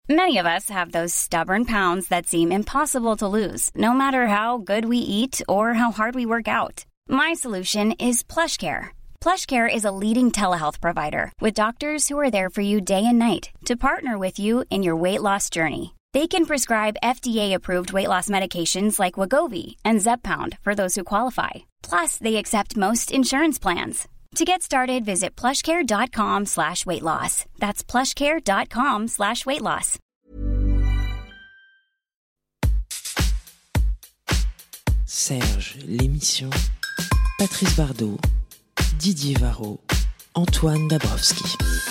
Many of us have those stubborn pounds that seem impossible to lose, no matter how good we eat or how hard we work out. My solution is PlushCare. PlushCare is a leading telehealth provider with doctors who are there for you day and night to partner with you in your weight loss journey. They can prescribe FDA-approved weight loss medications like Wegovy and Zepbound for those who qualify. Plus, they accept most insurance plans. To get started, visit plushcare.com/weightloss. That's plushcare.com/weightloss. Serge, l'émission. Patrice Bardot, Didier Varro, Antoine Dabrowski.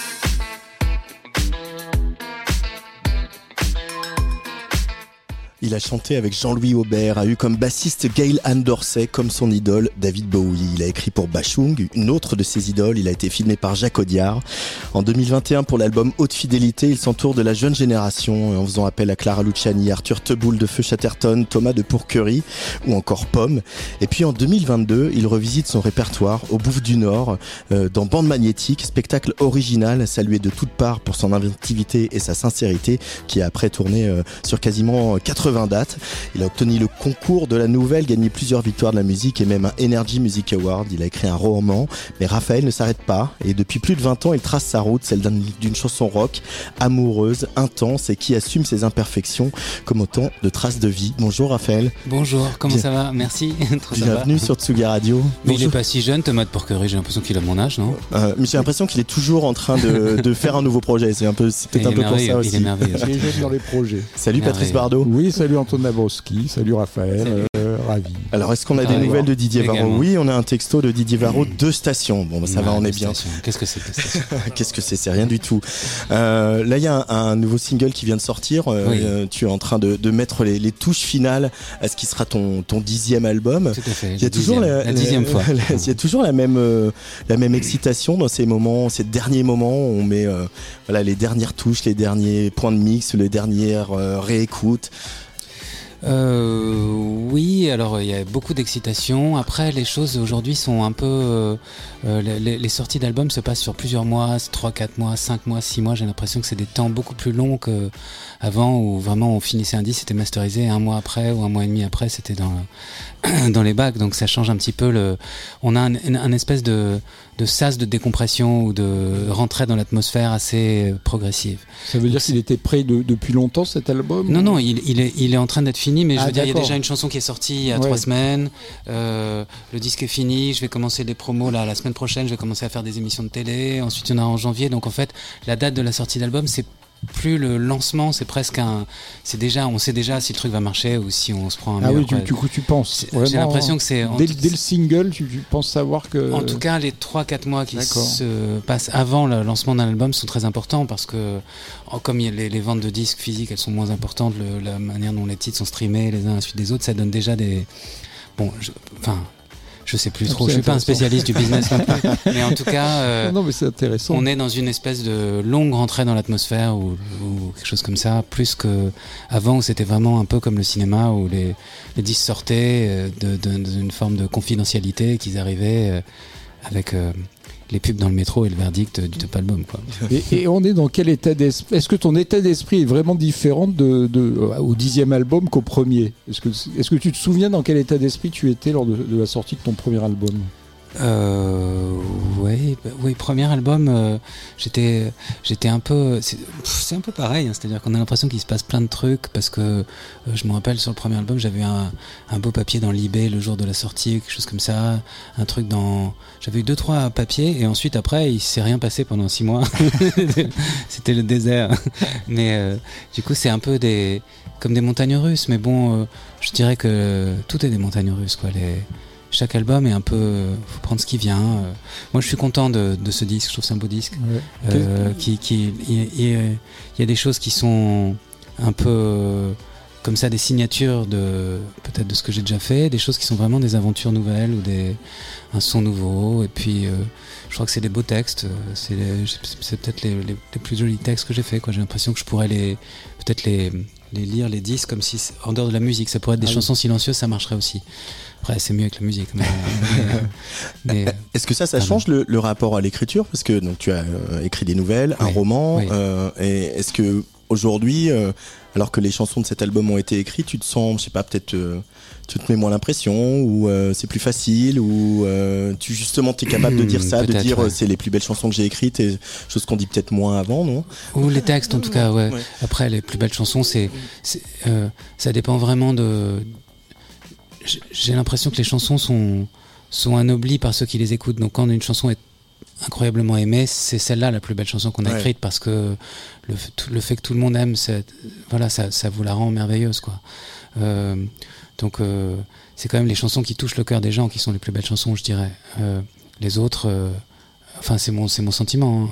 Il a chanté avec Jean-Louis Aubert, a eu comme bassiste Gail Ann Dorsey, comme son idole David Bowie. Il a écrit pour Bachung, une autre de ses idoles. Il a été filmé par Jacques Audiard. En 2021, pour l'album Haute Fidélité, il s'entoure de la jeune génération en faisant appel à Clara Luciani, Arthur Teboul de Feu Chatterton, Thomas de Pourquerie ou encore Pomme. Et puis en 2022, il revisite son répertoire au Bouffe du Nord, dans Bande Magnétique, spectacle original salué de toutes parts pour son inventivité et sa sincérité, qui a après tourné sur quasiment 80 dates. Il a obtenu le concours de la nouvelle, gagné plusieurs victoires de la musique et même un Energy Music Award. Il a écrit un roman, mais Raphaël ne s'arrête pas et depuis plus de 20 ans, il trace sa route, celle d'une chanson rock, amoureuse, intense et qui assume ses imperfections comme autant de traces de vie. Bonjour Raphaël. Bonjour, comment ça va? Merci. Bienvenue sur Tsugi Radio. Mais il est pas si jeune, Thomas de Pourquerie, j'ai l'impression qu'il a mon âge, non? Mais j'ai l'impression qu'il est toujours en train de faire un nouveau projet. C'est peut-être un peu pour ça aussi. Il est merveilleux. Il est jeune dans les projets. Salut Patrice Bardot. Oui, salut Antoine Dabrowski, salut Raphaël, ravi. Alors est-ce qu'on a des nouvelles de Didier Varro? Oui, on a un texto de Didier Varro, 2 stations. Bon, ça va, on est bien. Qu'est-ce que c'est que 2 stations? Qu'est-ce que c'est rien du tout. Là, il y a un nouveau single qui vient de sortir. Tu es en train de mettre les touches finales à ce qui sera ton 10e album. Tout à fait. Il y a toujours la 10e fois. Il y a toujours la même excitation dans ces moments, ces derniers moments où on met les dernières touches, les derniers points de mix, les dernières réécoutes. Oui, alors il y a beaucoup d'excitation. Après, les choses aujourd'hui sont un peu... les sorties d'albums se passent sur plusieurs mois, 3, 4 mois, 5 mois, 6 mois. J'ai l'impression que c'est des temps beaucoup plus longs qu'avant, où vraiment on finissait un disque, c'était masterisé, 1 mois après ou 1 mois et demi après, c'était dans les bacs. Donc ça change un petit peu. On a un espèce de sas de décompression ou de rentrée dans l'atmosphère assez progressive. Ça veut dire qu'il était prêt depuis longtemps, cet album? Non, il est en train d'être fini, mais je veux dire, il y a déjà une chanson qui est sortie il y a 3 semaines. Le disque est fini, je vais commencer des promos la semaine prochaine, je vais commencer à faire des émissions de télé. Ensuite, il y en a en janvier. Donc en fait, la date de la sortie d'album, c'est plus le lancement, c'est presque on sait déjà si le truc va marcher ou si on se prend un mur. Ah oui, du coup tu penses vraiment, j'ai l'impression que c'est dès le single, tu penses savoir que... En tout cas, les 3-4 mois qui se passent avant le lancement d'un album sont très importants, parce que comme les ventes de disques physiques, elles sont moins importantes, la manière dont les titres sont streamés les uns à la suite des autres, ça donne déjà des... Je sais plus trop, je suis pas un spécialiste du business non plus. Mais en tout cas, non, mais c'est intéressant. On est dans une espèce de longue rentrée dans l'atmosphère ou quelque chose comme ça, plus que avant où c'était vraiment un peu comme le cinéma, où les disques sortaient d'une forme de confidentialité, qu'ils arrivaient avec les pubs dans le métro et le verdict du top album, quoi. Et on est dans quel état d'esprit? Est-ce que ton état d'esprit est vraiment différent au 10e album qu'au premier? Est-ce que tu te souviens dans quel état d'esprit tu étais lors de la sortie de ton premier album? Oui, premier album, j'étais un peu, c'est un peu pareil, hein, c'est-à-dire qu'on a l'impression qu'il se passe plein de trucs, parce que je me rappelle, sur le premier album, j'avais un beau papier dans l'eBay le jour de la sortie, quelque chose comme ça, j'avais eu 2-3 papiers, et ensuite après il s'est rien passé pendant 6 mois. C'était le désert. Mais du coup c'est un peu comme des montagnes russes, mais bon, je dirais que tout est des montagnes russes, quoi. Chaque album est un peu... faut prendre ce qui vient. Moi, je suis content de ce disque. Je trouve que c'est un beau disque. Ouais. Il y a des choses qui sont un peu comme ça, des signatures peut-être de ce que j'ai déjà fait, des choses qui sont vraiment des aventures nouvelles ou un son nouveau. Et puis, je crois que c'est des beaux textes. C'est peut-être les plus jolis textes que j'ai fait, quoi. J'ai l'impression que je pourrais peut-être les lire, les disques, comme si, en dehors de la musique, ça pourrait être des chansons silencieuses, ça marcherait aussi. Après, c'est mieux avec la musique. Mais est-ce que ça change le rapport à l'écriture? Parce que donc, tu as écrit des nouvelles, un roman, et est-ce que aujourd'hui, alors que les chansons de cet album ont été écrites, tu te sens, je sais pas, peut-être tu te mets moins l'impression, ou c'est plus facile, ou tu justement t'es capable de dire ça, de dire c'est les plus belles chansons que j'ai écrites, et chose qu'on dit peut-être moins avant, non? Ou les textes en tout cas, ouais. Après les plus belles chansons, ça dépend vraiment de. J'ai l'impression que les chansons sont anoblies par ceux qui les écoutent. Donc quand une chanson est incroyablement aimée, c'est celle-là la plus belle chanson qu'on a écrite, parce que le fait que tout le monde aime, ça vous la rend merveilleuse, quoi. Donc c'est quand même les chansons qui touchent le cœur des gens qui sont les plus belles chansons, je dirais. Les autres, enfin c'est mon sentiment.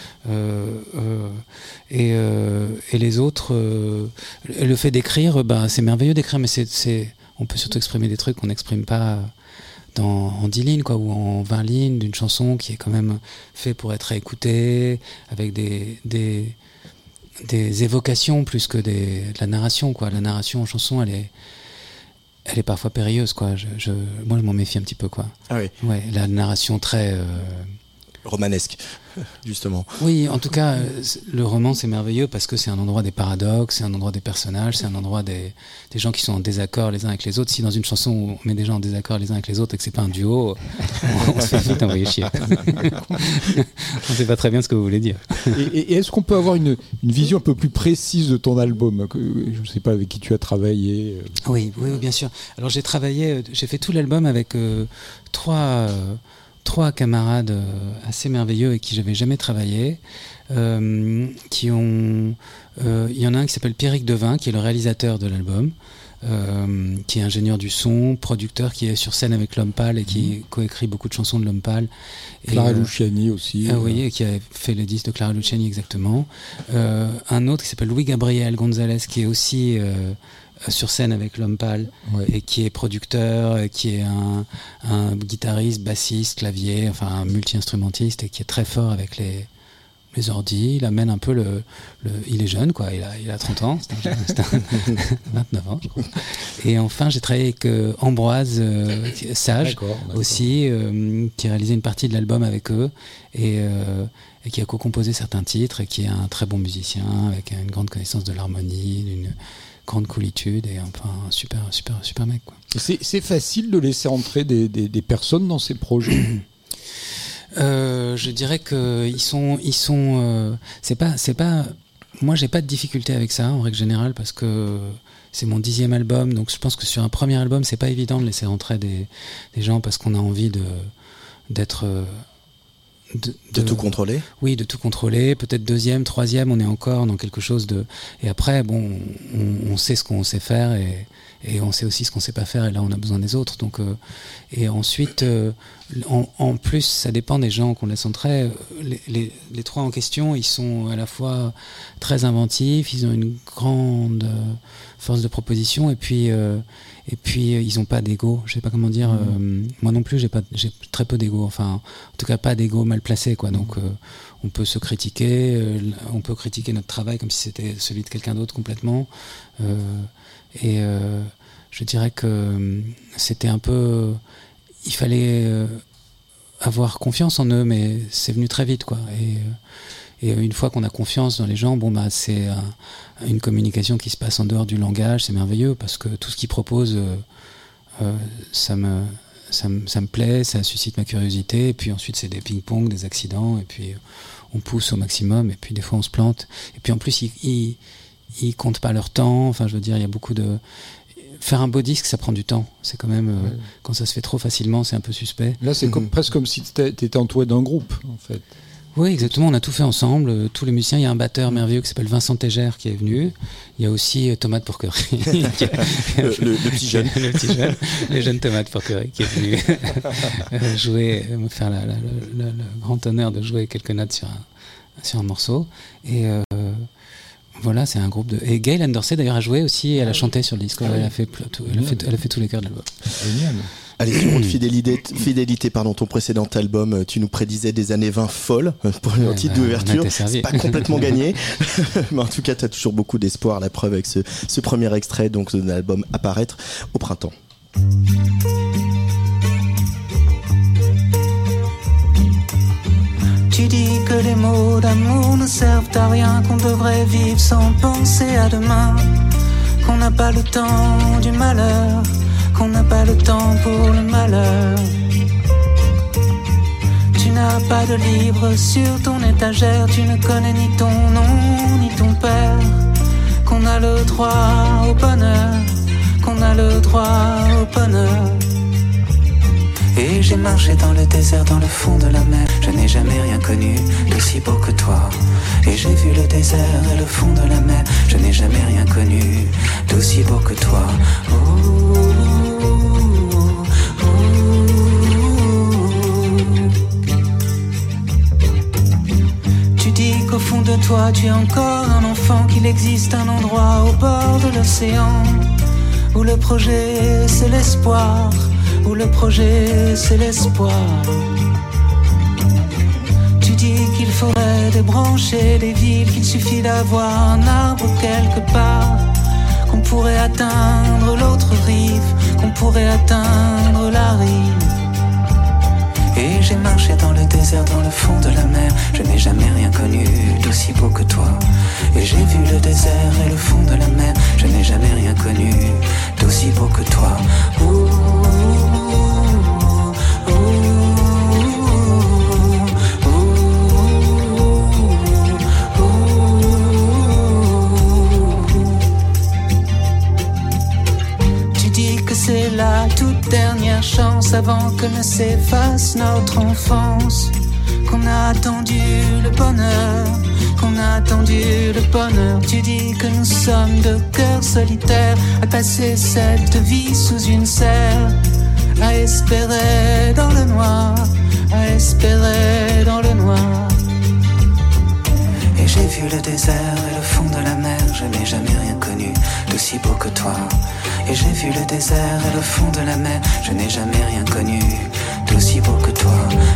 Et les autres, le fait d'écrire, c'est merveilleux d'écrire, mais on peut surtout exprimer des trucs qu'on n'exprime pas en 10 lignes, quoi, ou en 20 lignes d'une chanson qui est quand même fait pour être écoutée, avec des évocations plus que de la narration, quoi. La narration en chanson, elle est parfois périlleuse, quoi. Moi, je m'en méfie un petit peu, quoi. Ah oui. Ouais, la narration très romanesque, justement. Oui, en tout cas, le roman, c'est merveilleux parce que c'est un endroit des paradoxes, c'est un endroit des personnages, c'est un endroit des gens qui sont en désaccord les uns avec les autres. Si dans une chanson on met des gens en désaccord les uns avec les autres et que c'est pas un duo, on se fait vite envoyer chier. On sait pas très bien ce que vous voulez dire. Et est-ce qu'on peut avoir une vision un peu plus précise de ton album? Je ne sais pas avec qui tu as travaillé. Oui, bien sûr. Alors j'ai fait tout l'album avec trois camarades assez merveilleux avec qui j'avais jamais travaillé, il y en a un qui s'appelle Pierrick Devin, qui est le réalisateur de l'album, qui est ingénieur du son, producteur, qui est sur scène avec L'Homme Pâle et qui coécrit beaucoup de chansons de L'Homme Pâle. Clara Luciani aussi. Oui, qui a fait le disque de Clara Luciani, exactement. Un autre qui s'appelle Louis-Gabriel Gonzalez, qui est aussi sur scène avec L'Homme Pâle, et qui est producteur, qui est un guitariste, bassiste, clavier, enfin un multi-instrumentiste, et qui est très fort avec les ordis. Il amène un peu il est jeune, quoi. Il a 30 ans, c'est un 29 ans, je crois. Et enfin, j'ai travaillé avec Ambroise Sage, aussi, qui a réalisé une partie de l'album avec eux, et qui a co-composé certains titres, et qui est un très bon musicien, avec une grande connaissance de l'harmonie, d'une grande coolitude, et enfin un super mec, quoi. C'est facile de laisser entrer des personnes dans ces projets? Je dirais que ils sont c'est pas moi j'ai pas de difficulté avec ça en règle générale, parce que c'est mon 10e album, donc je pense que sur un premier album c'est pas évident de laisser entrer des gens, parce qu'on a envie de tout contrôler. Oui, de tout contrôler. Peut-être 2e, 3e, on est encore dans quelque chose de. Et après, bon, on sait ce qu'on sait faire, et on sait aussi ce qu'on sait pas faire. Et là, on a besoin des autres. Donc, et ensuite, en plus, ça dépend des gens qu'on laisse entrer. Les trois en question, ils sont à la fois très inventifs, ils ont une grande force de proposition, et puis ils n'ont pas d'ego. Je sais pas comment dire. Moi non plus, j'ai très peu d'ego. Enfin, en tout cas, pas d'ego mal placé, quoi. Donc, on peut se critiquer. On peut critiquer notre travail comme si c'était celui de quelqu'un d'autre complètement. Je dirais que c'était un peu. Il fallait avoir confiance en eux, mais c'est venu très vite, quoi. Et une fois qu'on a confiance dans les gens, c'est une communication qui se passe en dehors du langage, c'est merveilleux, parce que tout ce qu'ils proposent, ça me plaît, ça suscite ma curiosité, et puis ensuite c'est des ping-pong, des accidents, et puis on pousse au maximum, et puis des fois on se plante, et puis en plus ils comptent pas leur temps, enfin je veux dire, il y a beaucoup de... Faire un beau disque, ça prend du temps. C'est quand même... quand ça se fait trop facilement, c'est un peu suspect. Là, c'est presque comme si tu étais entouré d'un groupe, en fait. Oui, exactement. On a tout fait ensemble. Tous les musiciens. Il y a un batteur merveilleux qui s'appelle Vincent Tégère qui est venu. Il y a aussi Tomate Porquerie. le petit jeune. Le petit jeune. Le jeune Tomate Porquerie qui est venu jouer, me faire le grand honneur de jouer quelques notes sur un morceau. Et... voilà, c'est un groupe de... Et Gail Andersey d'ailleurs a joué aussi, elle a chanté sur le disque, elle a fait tous les chœurs de l'album. Génial. Allez, sur Haute Fidélité, ton précédent album, tu nous prédisais des années 20 folles pour le titre d'ouverture. C'est pas complètement gagné, mais en tout cas, tu as toujours beaucoup d'espoir, la preuve avec ce premier extrait donc, de l'album Apparaître au printemps. Tu Tu dis que les mots d'amour ne servent à rien, qu'on devrait vivre sans penser à demain, qu'on n'a pas le temps du malheur, qu'on n'a pas le temps pour le malheur. Tu n'as pas de livre sur ton étagère, tu ne connais ni ton nom ni ton père, qu'on a le droit au bonheur, qu'on a le droit au bonheur. Et j'ai marché dans le désert, dans le fond de la mer, je n'ai jamais rien connu d'aussi beau que toi. Et j'ai vu le désert et le fond de la mer, je n'ai jamais rien connu d'aussi beau que toi. Tu dis qu'au fond de toi tu es encore un enfant, qu'il existe un endroit au bord de l'océan où le projet c'est l'espoir, où le projet c'est l'espoir. Tu dis qu'il faudrait débrancher des villes, qu'il suffit d'avoir un arbre quelque part, qu'on pourrait atteindre l'autre rive, qu'on pourrait atteindre la rive. Et j'ai marché dans le désert, dans le fond de la mer, je n'ai jamais rien connu d'aussi beau que toi. Et j'ai vu le désert et le fond de la mer, je n'ai jamais rien connu d'aussi beau que toi. C'est la toute dernière chance avant que ne s'efface notre enfance, qu'on a attendu le bonheur, qu'on a attendu le bonheur. Tu dis que nous sommes de cœurs solitaires à passer cette vie sous une serre, à espérer dans le noir, à espérer dans le noir. Et j'ai vu le désert et le fond de la mer, je n'ai jamais rien connu d'aussi beau que toi. Et j'ai vu le désert et le fond de la mer, je n'ai jamais rien connu d'aussi beau que toi.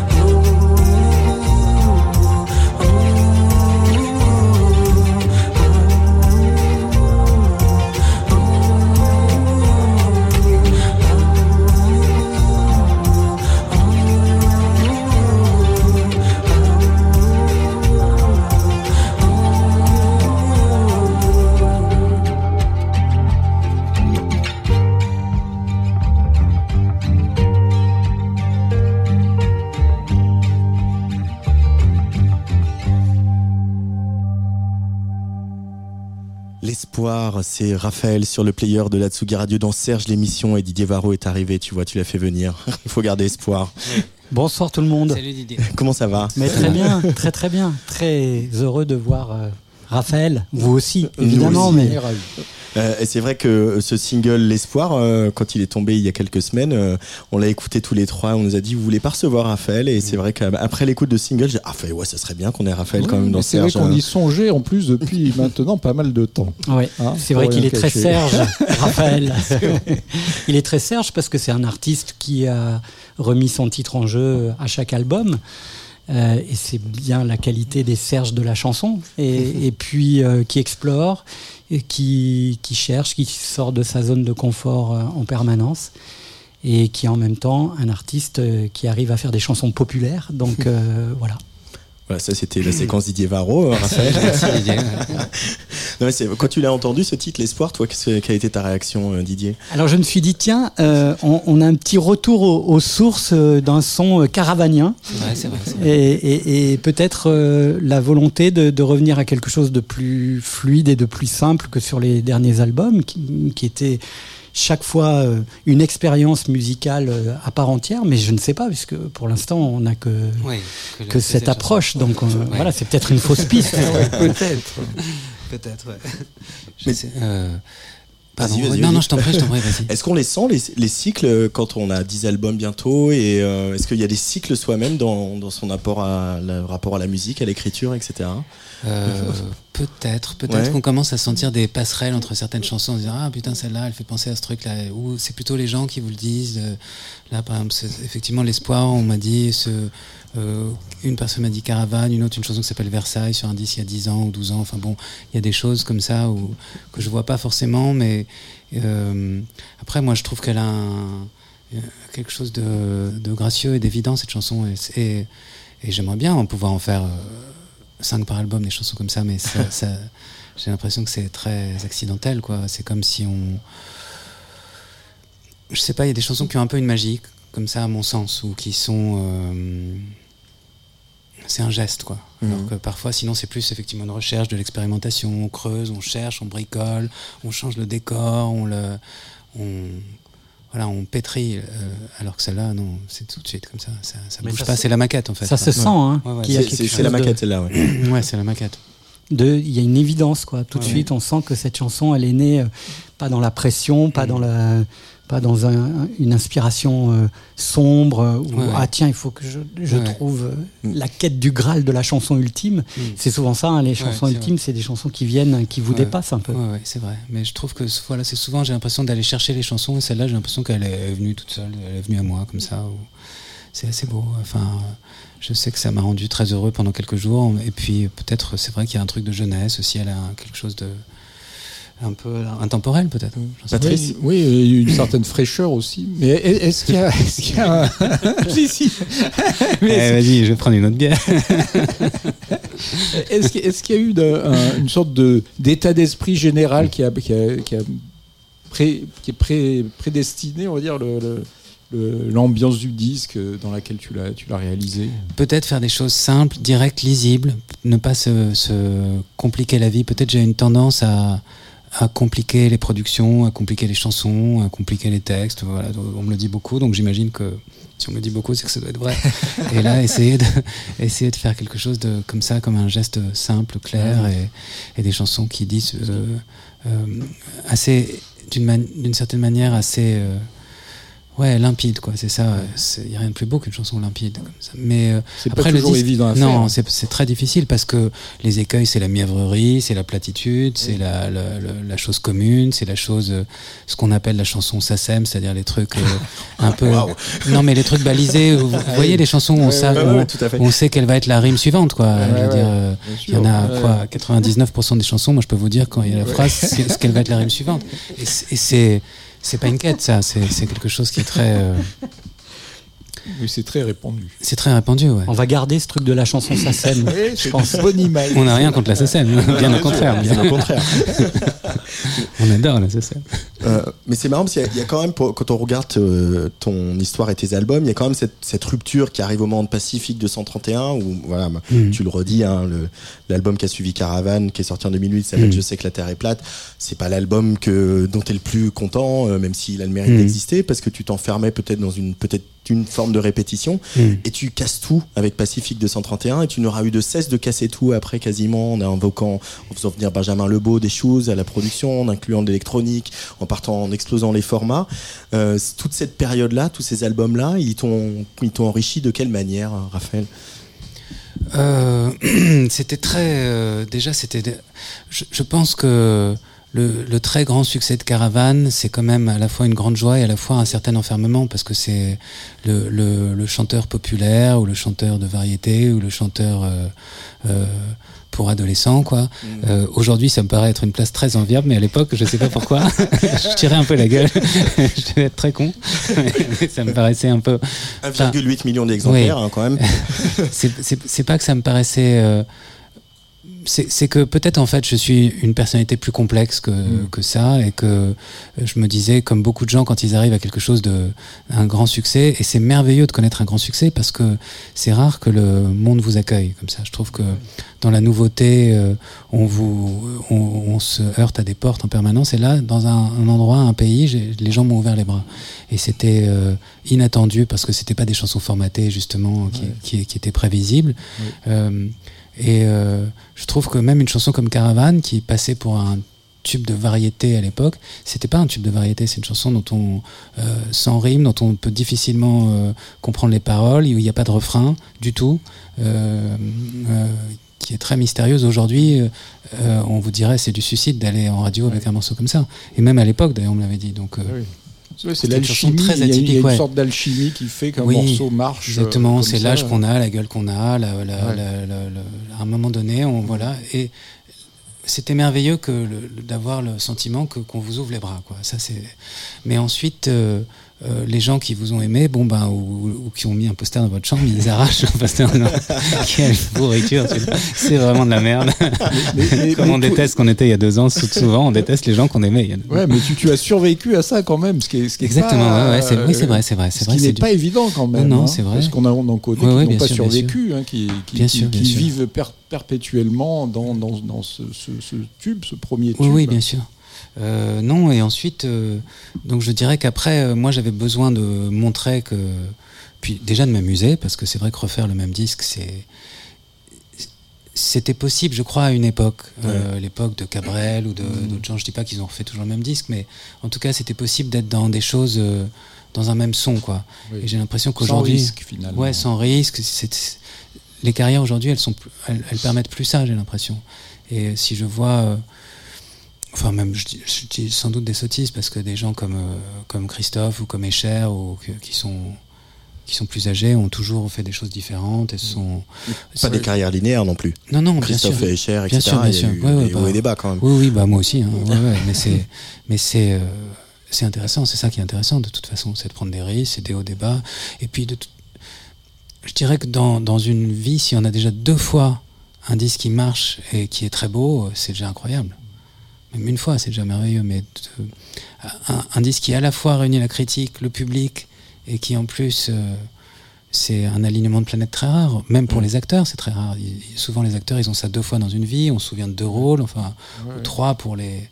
L'espoir, c'est Raphaël sur le player de la Tsugi Radio dans Serge l'émission, et Didier Varro est arrivé, tu vois, tu l'as fait venir. Il faut garder espoir. Bonsoir tout le monde. Salut Didier. Comment ça va ? Mais très bien, très très bien. Très heureux de voir Raphaël, vous aussi, évidemment. Nous aussi. Mais... Et c'est vrai que ce single L'Espoir, quand il est tombé il y a quelques semaines, on l'a écouté tous les trois, on nous a dit vous voulez pas recevoir Raphaël, et c'est vrai qu'après l'écoute de single, j'ai dit ouais, ça serait bien qu'on ait Raphaël quand même dans c'est Serge. C'est vrai qu'on y songeait en plus depuis maintenant pas mal de temps. Oui, c'est vrai qu'il est très Serge, Raphaël. Il est très Serge parce que c'est un artiste qui a remis son titre en jeu à chaque album. Et c'est bien la qualité des Serges de la chanson, et puis qui explore, et qui cherche, qui sort de sa zone de confort en permanence, et qui est en même temps un artiste qui arrive à faire des chansons populaires. Donc voilà. Voilà, ça c'était la séquence Didier Varro, Raphaël. Merci Didier. Non, quand tu l'as entendu ce titre, L'Espoir, toi, quelle a été ta réaction, Didier ? Alors je me suis dit, tiens, on a un petit retour aux sources d'un son caravanien. C'est vrai. Et peut-être la volonté de revenir à quelque chose de plus fluide et de plus simple que sur les derniers albums, qui étaient chaque fois une expérience musicale à part entière, mais je ne sais pas, puisque pour l'instant on n'a que cette approche, donc voilà, c'est peut-être une fausse piste. Peut-être, ouais. Vas-y. Non, je t'en prie, vas-y. Est-ce qu'on les sent, les cycles, quand on a 10 albums bientôt, et est-ce qu'il y a des cycles soi-même dans son rapport à la musique, à l'écriture, etc. Peut-être qu'on commence à sentir des passerelles entre certaines chansons, en disant ah putain, celle-là elle fait penser à ce truc là, ou c'est plutôt les gens qui vous le disent. Là par exemple, effectivement L'Espoir, on m'a dit une personne m'a dit Caravane, une autre une chanson qui s'appelle Versailles sur un disque il y a 10 ans ou 12 ans, enfin bon, il y a des choses comme ça que je vois pas forcément, mais après moi je trouve qu'elle a quelque chose de gracieux et d'évident, cette chanson, et j'aimerais bien pouvoir en faire 5 par album, des chansons comme ça, mais ça j'ai l'impression que c'est très accidentel, quoi. C'est comme si je sais pas, il y a des chansons qui ont un peu une magie, comme ça, à mon sens, ou qui sont... c'est un geste, quoi. Alors que parfois, sinon, c'est plus effectivement une recherche, de l'expérimentation. On creuse, on cherche, on bricole, on change le décor, on pétrit. Alors que celle-là, non, c'est tout de suite comme ça. Ça bouge pas, c'est la maquette, en fait. Ça se sent, hein. C'est la maquette, celle-là, ouais. Ouais, c'est la maquette. Il y a une évidence, quoi. Tout de suite, on sent que cette chanson, elle est née pas dans la pression, pas dans une inspiration sombre où tiens, il faut que je trouve la quête du Graal de la chanson ultime. C'est souvent ça, hein, les chansons ultimes, c'est des chansons qui vous dépassent un peu. Ouais, c'est vrai. Mais je trouve que c'est souvent, j'ai l'impression d'aller chercher les chansons, et celle-là, j'ai l'impression qu'elle est venue toute seule, elle est venue à moi comme ça. C'est assez beau. Enfin, je sais que ça m'a rendu très heureux pendant quelques jours. Et puis peut-être, c'est vrai qu'il y a un truc de jeunesse aussi. Elle a quelque chose de un peu intemporel, peut-être. Patrice, oui, une certaine fraîcheur aussi. Mais est-ce qu'il y a un... si. Vas-y, je vais prendre une autre bière. Est-ce qu'il y a eu une sorte d'état d'esprit général qui est prédestiné, on va dire, l'ambiance du disque dans laquelle tu l'as réalisé? Peut-être faire des choses simples, directes, lisibles, ne pas se compliquer la vie. Peut-être j'ai une tendance à compliquer les productions, à compliquer les chansons, à compliquer les textes. Voilà, on me le dit beaucoup, donc j'imagine que si on me le dit beaucoup, c'est que ça doit être vrai. Et là, essayer de faire quelque chose comme ça, comme un geste simple, clair, et des chansons qui disent assez, d'une certaine manière, assez limpide, quoi. C'est ça. Il n'y a rien de plus beau qu'une chanson limpide comme ça. Mais c'est après, pas toujours évident à faire. Non, c'est très difficile parce que les écueils, c'est la mièvrerie, c'est la platitude, c'est la chose commune, c'est la chose, ce qu'on appelle la chanson SACEM, c'est-à-dire les trucs un peu. Non, mais les trucs balisés. Vous voyez les chansons où on sait quelle va être la rime suivante, quoi. Je veux dire, il y en a 99% des chansons. Moi, je peux vous dire quand il y a la phrase, ce qu'elle va être la rime suivante. Et c'est pas une quête, ça. C'est quelque chose qui est très... Oui, c'est très répandu. C'est très répandu, ouais. On va garder ce truc de la chanson SACEM. Je pense une bonne image. On n'a rien contre la SACEM, bien au contraire. On adore la SACEM. Mais c'est marrant parce qu'il y a quand même, quand on regarde ton histoire et tes albums, il y a quand même cette rupture qui arrive au moment de Pacifique 231 où, voilà, tu le redis, hein, l'album qui a suivi Caravane, qui est sorti en 2008, ça s'appelle Je sais que la Terre est plate. C'est pas l'album dont t'es le plus content, même s'il a le mérite d'exister, parce que tu t'enfermais peut-être dans une forme de répétition, et tu casses tout avec Pacifique 231, et tu n'auras eu de cesse de casser tout après, quasiment, en faisant venir Benjamin Lebeau des choses à la production, en incluant de l'électronique, en explosant les formats. Toute cette période-là, tous ces albums-là, ils t'ont enrichi de quelle manière, Raphaël? C'était très... déjà, je pense que le très grand succès de Caravane, c'est quand même à la fois une grande joie et à la fois un certain enfermement, parce que c'est le chanteur populaire ou le chanteur de variété ou le chanteur pour adolescents, quoi. Aujourd'hui, ça me paraît être une place très enviable, mais à l'époque, je sais pas pourquoi, je tirais un peu la gueule. Je devais être très con, mais ça me paraissait un peu... 1,8 million d'exemplaires, hein, quand même. C'est pas que ça me paraissait... c'est que peut-être en fait je suis une personnalité plus complexe que ça, et que je me disais, comme beaucoup de gens quand ils arrivent à quelque chose un grand succès, et c'est merveilleux de connaître un grand succès parce que c'est rare que le monde vous accueille comme ça. Je trouve que dans la nouveauté, on se heurte à des portes en permanence, et là dans un endroit, un pays, les gens m'ont ouvert les bras, et c'était inattendu parce que c'était pas des chansons formatées justement qui étaient prévisibles. Et je trouve que même une chanson comme Caravane, qui passait pour un tube de variété à l'époque, c'était pas un tube de variété, c'est une chanson dont on sans rime, dont on peut difficilement comprendre les paroles, où il n'y a pas de refrain du tout, qui est très mystérieuse. Aujourd'hui, on vous dirait c'est du suicide d'aller en radio avec un morceau comme ça, et même à l'époque d'ailleurs on me l'avait dit, donc c'est l'alchimie, très atypique, il y a une sorte d'alchimie qui fait qu'un morceau marche. Exactement, c'est l'âge qu'on a, la gueule qu'on a, à un moment donné, et c'était merveilleux d'avoir le sentiment qu'on vous ouvre les bras, quoi. Ça, mais ensuite, les gens qui vous ont aimé, ou qui ont mis un poster dans votre chambre, ils arrachent le poster. Quelle pourriture, c'est vraiment de la merde. Comme on déteste qu'on était il y a 2 ans, souvent on déteste les gens qu'on aimait. Ouais, mais tu as survécu à ça quand même, ce qui est exactement. Pas, c'est vrai. Ce qui n'est pas évident quand même. Non, c'est vrai. Parce qu'on en connaît qui n'ont pas survécu, qui vivent perpétuellement dans ce tube, ce premier tube. Oui, bien sûr. Non, et ensuite, donc je dirais qu'après, moi j'avais besoin de montrer que, puis déjà de m'amuser, parce que c'est vrai que refaire le même disque, c'était possible, je crois, à une époque, l'époque de Cabrel ou d'autres gens. Je dis pas qu'ils ont refait toujours le même disque, mais en tout cas, c'était possible d'être dans des choses, dans un même son, quoi. Oui. Et j'ai l'impression qu'aujourd'hui, sans risque, finalement. Ouais, sans risque. Les carrières aujourd'hui, elles permettent plus ça, j'ai l'impression. Et si je vois enfin même je dis sans doute des sottises, parce que des gens comme Christophe ou comme Escher qui sont plus âgés ont toujours fait des choses différentes et pas des carrières linéaires non plus. Non, Christophe et Escher, etc. Bien sûr. Il y a eu des hauts et des bas quand même. Oui, moi aussi. Hein, mais c'est intéressant, c'est ça qui est intéressant de toute façon, c'est de prendre des risques, c'est des hauts, des bas. Et puis je dirais que dans une vie, si on a déjà 2 fois un disque qui marche et qui est très beau, c'est déjà incroyable. Même une fois, c'est déjà merveilleux, mais un disque qui à la fois réunit la critique, le public, et qui en plus c'est un alignement de planètes très rare, même pour les acteurs c'est très rare. Souvent les acteurs ils ont ça 2 fois dans une vie, on se souvient de 2 rôles, ou 3 pour les...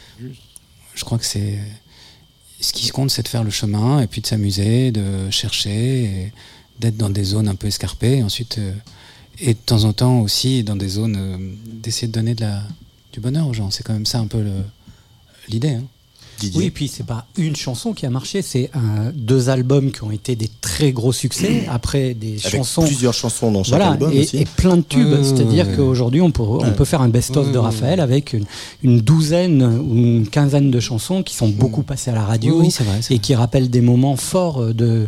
Je crois que c'est... Ce qui compte, c'est de faire le chemin, et puis de s'amuser, de chercher, et d'être dans des zones un peu escarpées, et ensuite et de temps en temps aussi dans des zones d'essayer de donner du bonheur aux gens. C'est quand même ça un peu l'idée, hein. Oui, et puis c'est pas une chanson qui a marché, c'est 2 albums qui ont été des très gros succès, après des chansons... Avec plusieurs chansons dans chaque album aussi. Et plein de tubes, c'est-à-dire qu'aujourd'hui on peut faire un best-of de Raphaël avec une douzaine ou une quinzaine de chansons qui sont beaucoup passées à la radio, c'est vrai. Et qui rappellent des moments forts de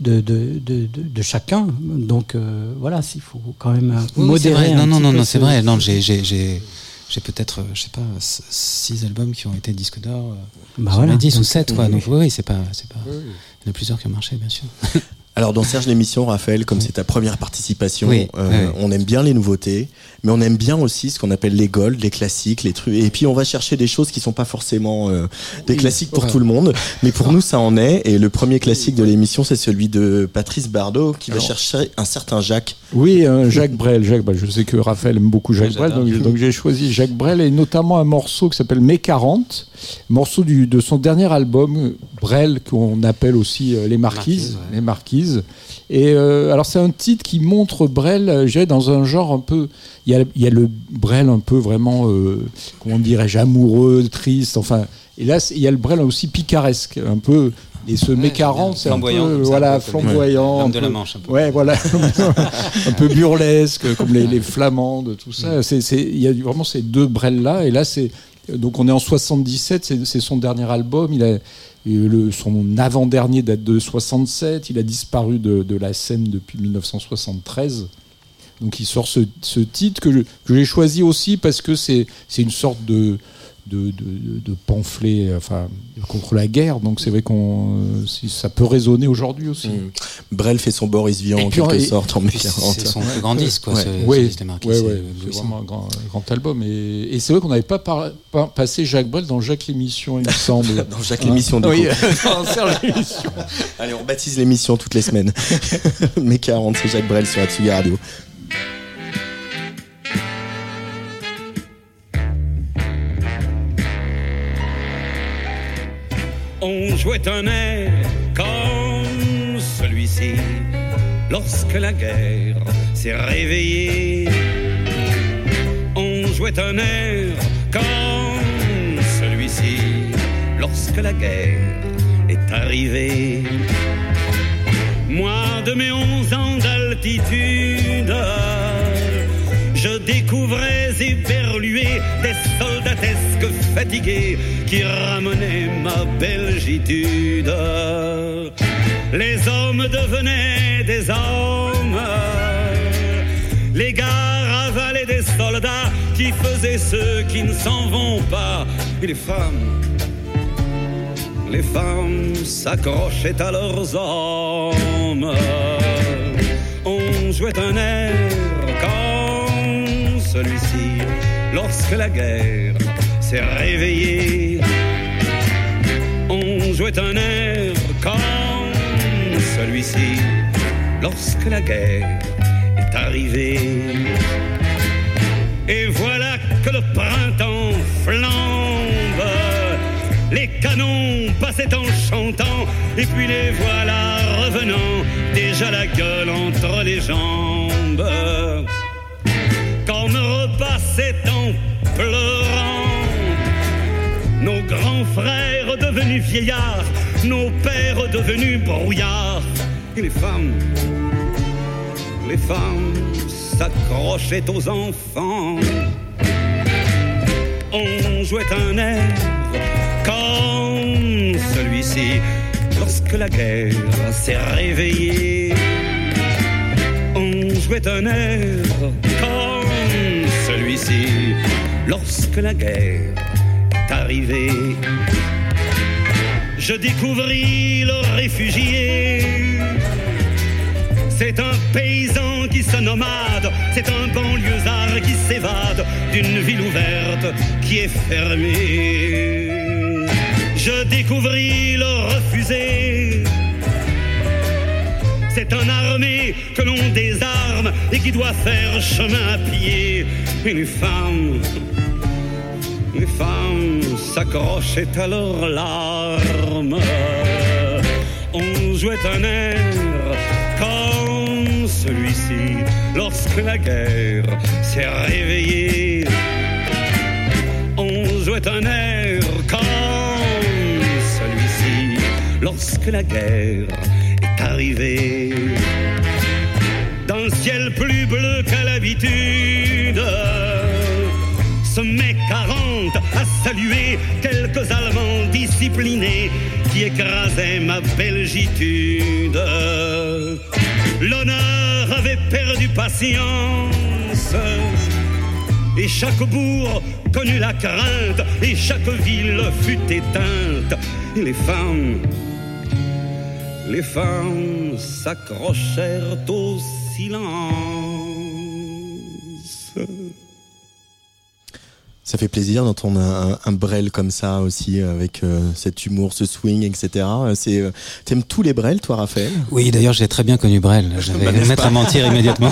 chacun. Donc voilà, il faut quand même modérer. Non, c'est vrai. Non, j'ai peut-être, je sais pas, 6 albums qui ont été disques d'or. Voilà. 10 ou 7, quoi. Donc c'est pas. Il y en a plusieurs qui ont marché, bien sûr. Alors dans Serge l'émission, Raphaël, comme c'est ta première participation, on aime bien les nouveautés, mais on aime bien aussi ce qu'on appelle les golds, les classiques, les trucs. Et puis on va chercher des choses qui sont pas forcément des classiques pour tout le monde, mais pour nous ça en est. Et le premier classique de l'émission, c'est celui de Patrice Bardot qui va chercher un certain Jacques. Oui, Jacques Brel. Je sais que Raphaël aime beaucoup Jacques Brel, donc j'ai choisi Jacques Brel, et notamment un morceau qui s'appelle Mai 40, morceau de son dernier album, Brel, qu'on appelle aussi Les Marquises. Les Marquises. Et alors c'est un titre qui montre Brel, dans un genre un peu, il y a le Brel un peu vraiment, comment dirais-je, amoureux, triste, enfin, et là il y a le Brel aussi picaresque, un peu. Et ce Mai 40, c'est un peu flamboyant, l'homme de la Manche. Voilà, un peu burlesque, comme les Flamandes, tout ça. Il y a vraiment ces 2 Brel là, et là donc on est en 77, c'est son dernier album. Son avant-dernier date de 67. Il a disparu de la scène depuis 1973. Donc il sort ce titre que j'ai choisi aussi parce que c'est une sorte de pamphlet, enfin, contre la guerre. Donc c'est vrai ça peut résonner aujourd'hui aussi. Brel fait son Boris Vian en quelque sorte en mai 40. C'est son plus grand disque, quoi. C'est vraiment un grand album. Et c'est vrai qu'on n'avait pas passé Jacques Brel dans Jacques l'émission, il me semble. Dans Jacques l'émission, du coup. Oui, dans Serge l'émission. Allez, on baptise l'émission toutes les semaines. Mai 40, c'est Jacques Brel sur Atsugi Radio. On jouait un air comme celui-ci lorsque la guerre s'est réveillée. On jouait un air comme celui-ci lorsque la guerre est arrivée. Moi, de mes 11 ans d'altitude, je découvrais éberlué des soldatesques fatigués qui ramenaient ma belgitude. Les hommes devenaient des hommes, les gars avalaient des soldats qui faisaient ceux qui ne s'en vont pas. Et les femmes les femmes s'accrochaient à leurs hommes. On jouait un air comme celui-ci lorsque la guerre s'est réveillée. On jouait un air comme celui-ci lorsque la guerre est arrivée. Et voilà que le printemps flambe, les canons passaient en chantant, et puis les voilà revenant, déjà la gueule entre les jambes. Comme repassaient en pleurant nos grands frères devenus vieillards, nos pères devenus brouillards, et les femmes s'accrochaient aux enfants. On jouait un air comme celui-ci lorsque la guerre s'est réveillée. On jouait un air comme celui-ci lorsque la guerre est arrivée. Je découvris le réfugié. C'est un paysan qui se nomade, c'est un banlieusard qui s'évade d'une ville ouverte qui est fermée. Je découvris le refusé. C'est un armé que l'on désarme et qui doit faire chemin à pied. Et les femmes s'accrochaient à leurs larmes. On jouait un air comme celui-ci lorsque la guerre s'est réveillée. On jouait un air comme celui-ci lorsque la guerre est arrivée. Dans le ciel plus bleu qu'à l'habitude, ce mai 40 a salué quelques Allemands disciplinés qui écrasaient ma belgitude. L'honneur avait perdu patience, et chaque bourg connut la crainte, et chaque ville fut éteinte. Et les femmes s'accrochèrent au silence. Ça fait plaisir d'entendre un Brel comme ça aussi, avec cet humour, ce swing, etc. T'aimes tous les Brel, toi, Raphaël ? Oui, d'ailleurs, j'ai très bien connu Brel. Je vais me mettre à mentir immédiatement.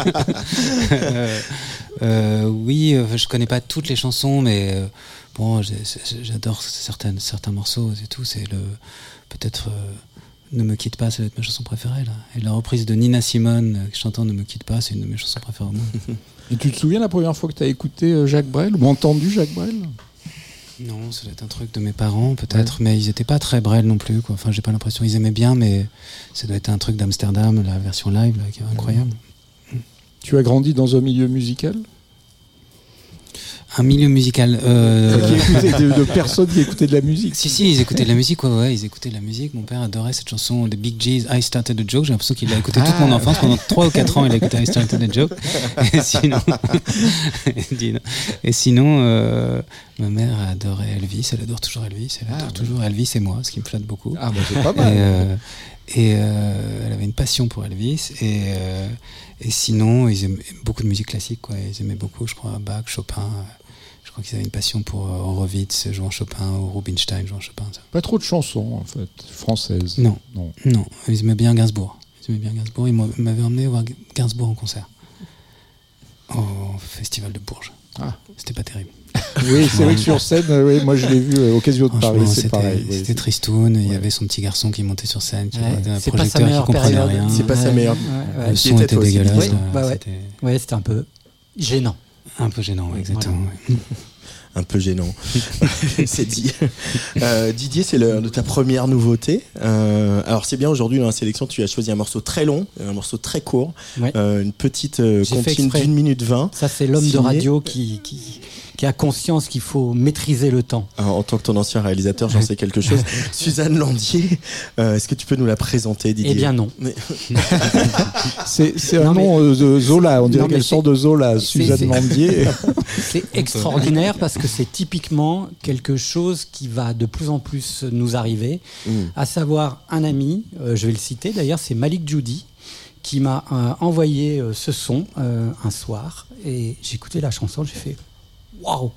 Oui, je connais pas toutes les chansons, mais bon, j'adore certains morceaux et tout. C'est peut-être Ne me quitte pas, ça doit être ma chanson préférée là. Et la reprise de Nina Simone chantant Ne me quitte pas, c'est une de mes chansons préférées au monde. Et tu te souviens la première fois que tu as écouté Jacques Brel ou entendu Jacques Brel ? Non, ça doit être un truc de mes parents peut-être, mais ils étaient pas très Brel non plus, quoi. Enfin, j'ai pas l'impression, ils aimaient bien, mais ça doit être un truc d'Amsterdam, la version live là, qui est incroyable. Tu as grandi dans un milieu musical ? Un milieu musical. De personnes qui écoutaient de la musique. Si, ils écoutaient de la musique, ouais, ils écoutaient de la musique. Mon père adorait cette chanson de Big Gees, I Started a Joke. J'ai l'impression qu'il l'a écouté toute mon enfance. Pendant 3 ou 4 ans, il a écouté I Started a Joke. Et sinon, ma mère adorait Elvis, elle adore toujours Elvis. Elle adore toujours Elvis et moi, ce qui me flatte beaucoup. Ah, bah c'est pas mal. Et elle avait une passion pour Elvis. Et sinon, ils aimaient beaucoup de musique classique, quoi. Ils aimaient beaucoup, je crois, Bach, Chopin. Je crois qu'ils avaient une passion pour Horowitz jouant Chopin ou Rubinstein jouant Chopin. Ça. Pas trop de chansons, en fait, françaises. Non. Ils aimaient bien Gainsbourg. Ils m'avaient emmené voir Gainsbourg en concert. Au Festival de Bourges. Ah. C'était pas terrible. Oui, c'est vrai que sur scène, oui, moi je l'ai vu au Casino de Paris, c'est pareil. C'était tristoun, il y avait son petit garçon qui montait sur scène, qui avait un projecteur qui comprenait rien. C'est pas sa meilleure. Le son était dégueulasse. Ouais, c'était un peu gênant. Un peu gênant, exactement. Voilà. Un peu gênant. C'est dit. Didier, c'est l'heure de ta première nouveauté. Alors c'est bien, aujourd'hui dans la sélection, tu as choisi un morceau très long, un morceau très court, une petite comptine d'1 minute 20. Ça, c'est l'homme de radio qui qui a conscience qu'il faut maîtriser le temps. En tant que ton ancien réalisateur, j'en sais quelque chose. Suzanne Landier, est-ce que tu peux nous la présenter, Didier ? Eh bien non. C'est un nom de Zola, on dirait qu'elle sort de Zola, Suzanne Landier. C'est extraordinaire parce que c'est typiquement quelque chose qui va de plus en plus nous arriver, à savoir un ami, je vais le citer d'ailleurs, c'est Malik Djoudi, qui m'a envoyé ce son un soir, et j'ai écouté la chanson, j'ai fait waouh.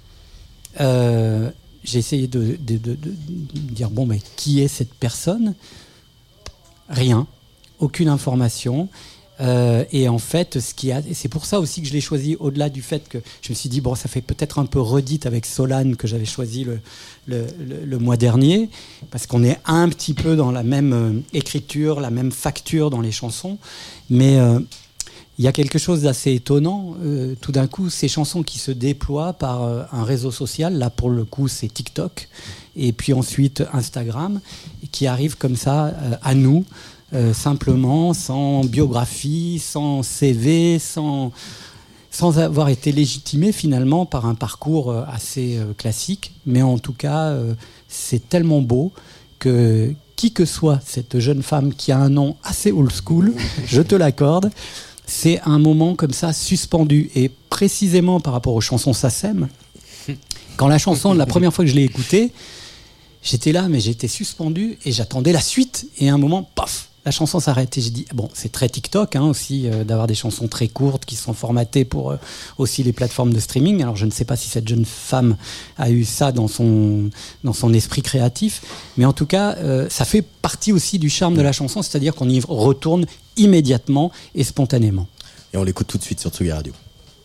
J'ai essayé de dire bon, mais qui est cette personne ? Rien, aucune information. Et en fait, c'est pour ça aussi que je l'ai choisi, au-delà du fait que je me suis dit bon, ça fait peut-être un peu redite avec Solane que j'avais choisi le mois dernier, parce qu'on est un petit peu dans la même écriture, la même facture dans les chansons, mais il y a quelque chose d'assez étonnant. Tout d'un coup, ces chansons qui se déploient par un réseau social, là pour le coup c'est TikTok, et puis ensuite Instagram, qui arrivent comme ça à nous, simplement, sans biographie, sans CV, sans avoir été légitimé finalement par un parcours assez classique. Mais en tout cas, c'est tellement beau que qui que soit cette jeune femme qui a un nom assez old school, je te l'accorde, c'est un moment comme ça suspendu. Et précisément par rapport aux chansons SACEM, quand la chanson, la première fois que je l'ai écoutée, j'étais là, mais j'étais suspendu et j'attendais la suite. Et à un moment, paf, la chanson s'arrête. Et j'ai dit, bon, c'est très TikTok aussi, d'avoir des chansons très courtes qui sont formatées pour aussi les plateformes de streaming. Alors je ne sais pas si cette jeune femme a eu ça dans son esprit créatif. Mais en tout cas, ça fait partie aussi du charme de la chanson, c'est-à-dire qu'on y retourne immédiatement et spontanément. Et on l'écoute tout de suite sur Tsugi Radio.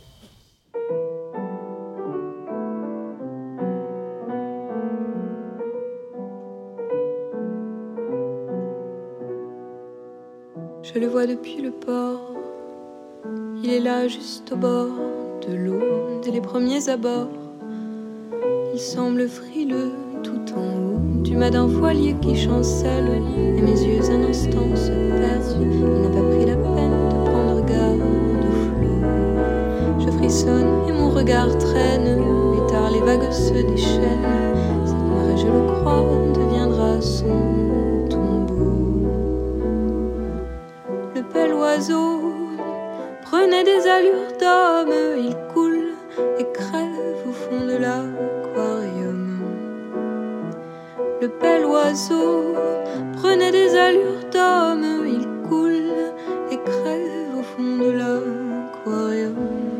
Je le vois depuis le port, il est là juste au bord de l'eau, dès les premiers abords. Il semble frileux tout en haut du mât d'un voilier qui chancelle, et mes yeux un instant se perdent. Il n'a pas pris la peine de prendre garde au flot. Je frissonne et mon regard traîne, et tard les vagues se déchaînent. Cette marée, je le crois, deviendra son bel oiseau prenait des allures d'homme, il coule et crève au fond de l'aquarium. Le bel oiseau prenait des allures d'homme, il coule et crève au fond de l'aquarium.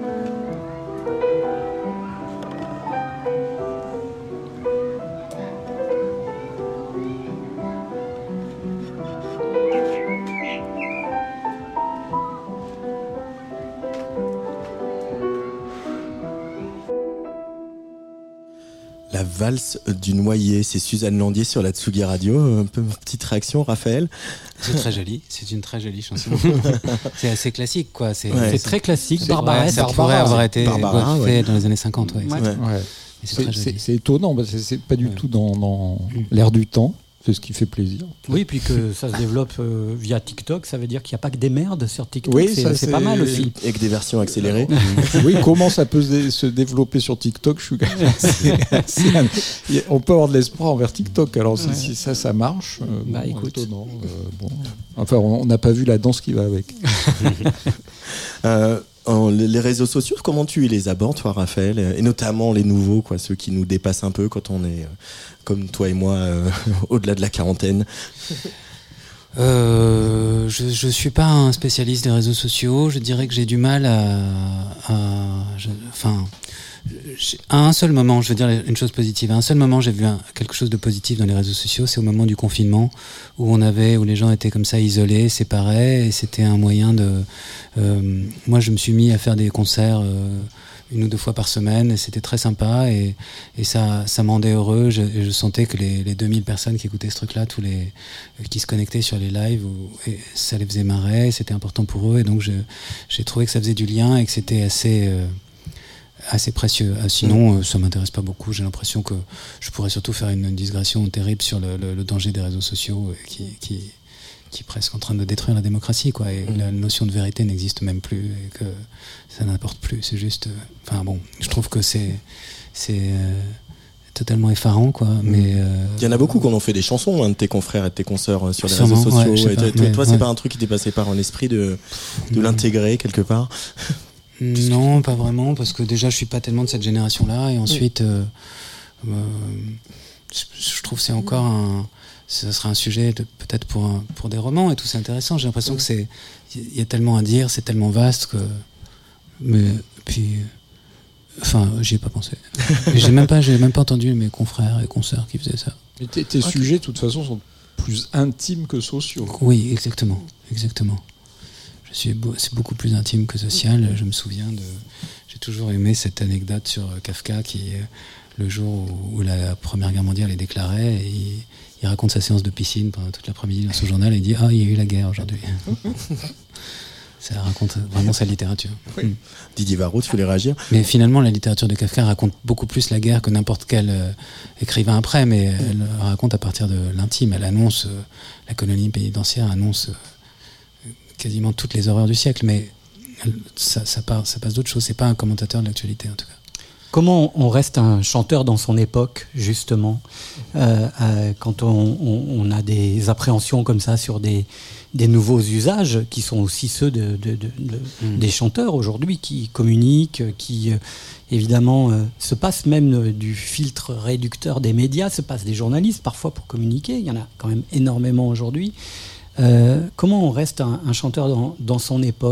La valse du noyer, c'est Suzanne Landier sur la Tsugi Radio. Un peu petite réaction, Raphaël. C'est très joli, c'est une très jolie chanson. C'est assez classique, quoi. C'est très classique. Barbara, ça pourrait avoir été fait dans les années 50. C'est étonnant, parce que c'est pas du tout dans l'air du temps. C'est ce qui fait plaisir. Oui, puis que ça se développe via TikTok, ça veut dire qu'il n'y a pas que des merdes sur TikTok. Oui, c'est pas mal aussi. Et que des versions accélérées. Oui, comment ça peut se développer sur TikTok, on peut avoir de l'espoir envers TikTok. Alors si ça marche, écoute. Étonnant. Enfin, on n'a pas vu la danse qui va avec. Les réseaux sociaux, comment tu les abordes, toi, Raphaël, et notamment les nouveaux, quoi, ceux qui nous dépassent un peu quand on est, comme toi et moi, au-delà de la quarantaine. Je suis pas un spécialiste des réseaux sociaux. Je dirais que j'ai du mal à un seul moment, je veux dire une chose positive. À un seul moment, j'ai vu quelque chose de positif dans les réseaux sociaux. C'est au moment du confinement où les gens étaient comme ça isolés, séparés, et c'était un moyen de. Moi, je me suis mis à faire des concerts 1 ou 2 fois par semaine, et c'était très sympa, et ça me rendait heureux. Je sentais que les 2000 personnes qui écoutaient ce truc-là, qui se connectaient sur les lives, et ça les faisait marrer, c'était important pour eux, et donc j'ai trouvé que ça faisait du lien et que c'était assez précieux. Sinon, ça m'intéresse pas beaucoup. J'ai l'impression que je pourrais surtout faire une digression terrible sur le danger des réseaux sociaux est presque en train de détruire la démocratie, quoi. Et la notion de vérité n'existe même plus et que ça n'importe plus. C'est juste. Je trouve que c'est totalement effarant, quoi. Mais il y en a beaucoup qui en ont fait des chansons, de tes confrères et de tes consoeurs sur les réseaux sociaux. Toi, c'est pas un truc qui t'est passé par un esprit de l'intégrer quelque part? Non, pas vraiment, parce que déjà je suis pas tellement de cette génération-là, et ensuite je trouve que c'est encore ça sera un sujet peut-être pour des romans et tout, c'est intéressant. J'ai l'impression que il y a tellement à dire, c'est tellement vaste que. Mais puis. J'y ai pas pensé. j'ai même pas entendu mes confrères et consoeurs qui faisaient ça. Mais tes sujets, de toute façon, sont plus intimes que sociaux. Oui, exactement. C'est beaucoup plus intime que social. Je me souviens j'ai toujours aimé cette anecdote sur Kafka qui, le jour où la Première Guerre mondiale est déclarée, et il raconte sa séance de piscine pendant toute l'après-midi dans son journal et il dit « Ah, il y a eu la guerre aujourd'hui ». Ça raconte vraiment sa littérature. Oui. Didier Varro, tu voulais réagir? Mais finalement, la littérature de Kafka raconte beaucoup plus la guerre que n'importe quel écrivain après, mais elle raconte à partir de l'intime. Elle annonce, la colonie pénitentiaire annonce quasiment toutes les horreurs du siècle, mais ça passe d'autres choses. C'est pas un commentateur de l'actualité, en tout cas. Comment on reste un chanteur dans son époque, justement, quand on a des appréhensions comme ça sur des nouveaux usages qui sont aussi ceux des chanteurs aujourd'hui, qui communiquent, qui évidemment se passent même du filtre réducteur des médias, se passent des journalistes parfois pour communiquer, il y en a quand même énormément aujourd'hui. Comment on reste un chanteur dans son époque ?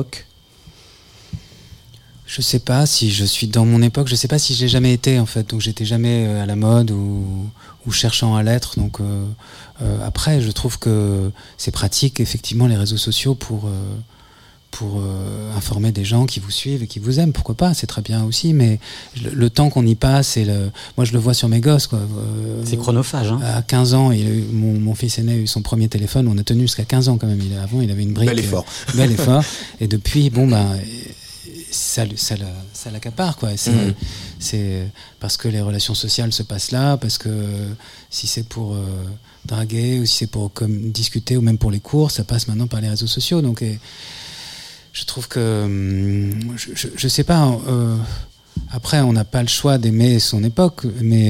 Je sais pas si je suis dans mon époque, je sais pas si je l'ai jamais été en fait, donc j'étais jamais à la mode ou cherchant à l'être, donc après je trouve que c'est pratique effectivement les réseaux sociaux pour informer des gens qui vous suivent et qui vous aiment, pourquoi pas, c'est très bien aussi, mais le temps qu'on y passe, moi je le vois sur mes gosses, quoi. C'est chronophage, hein. À 15 ans, mon fils aîné a eu son premier téléphone, on a tenu jusqu'à 15 ans quand même, avant il avait une brique. Bel effort. Et depuis, ça l'accapare, quoi. C'est parce que les relations sociales se passent là, parce que si c'est pour draguer ou si c'est pour discuter ou même pour les cours, ça passe maintenant par les réseaux sociaux. Donc je trouve que je sais pas. Après, on n'a pas le choix d'aimer son époque, mais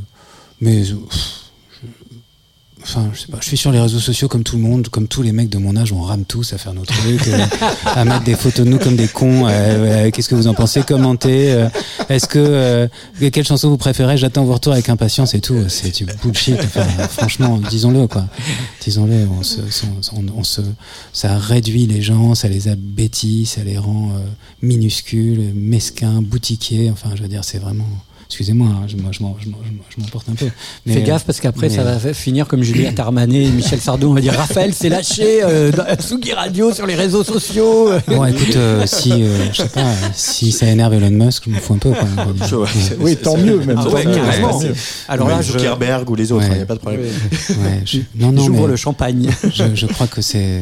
je sais pas, je suis sur les réseaux sociaux comme tout le monde, comme tous les mecs de mon âge, on rame tous à faire nos trucs, à mettre des photos de nous comme des cons. Qu'est-ce que vous en pensez? Commentez. Quelle chanson vous préférez? J'attends vos retours avec impatience et tout. C'est du bullshit. Franchement, disons-le, quoi. Disons-le. Ça réduit les gens, ça les abétit, ça les rend minuscules, mesquins, boutiquiers. Enfin, je veux dire, c'est vraiment. Excusez-moi, je m'emporte un peu. Mais, fais gaffe parce qu'après ça va finir comme Juliette Armanet et Michel Sardou. On va dire Raphaël s'est lâché dans Tsugi Radio sur les réseaux sociaux. Bon, écoute, je sais pas, si ça énerve Elon Musk, je m'en fous un peu, quoi. Oui, tant mieux même. Alors là, Zuckerberg ou les autres, il n'y a pas de problème. J'ouvre le champagne. Je crois que c'est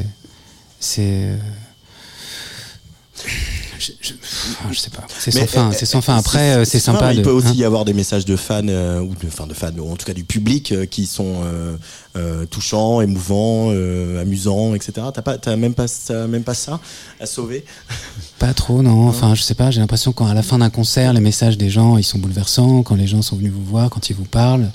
je sais pas. C'est sans fin. Après, c'est sympa. Il peut aussi y avoir des messages de fans, ou de fans, ou en tout cas du public, qui sont touchants, émouvants, amusants, etc. T'as même pas ça à sauver? Pas trop, non. Enfin, je sais pas. J'ai l'impression qu'à la fin d'un concert, les messages des gens, ils sont bouleversants. Quand les gens sont venus vous voir, quand ils vous parlent.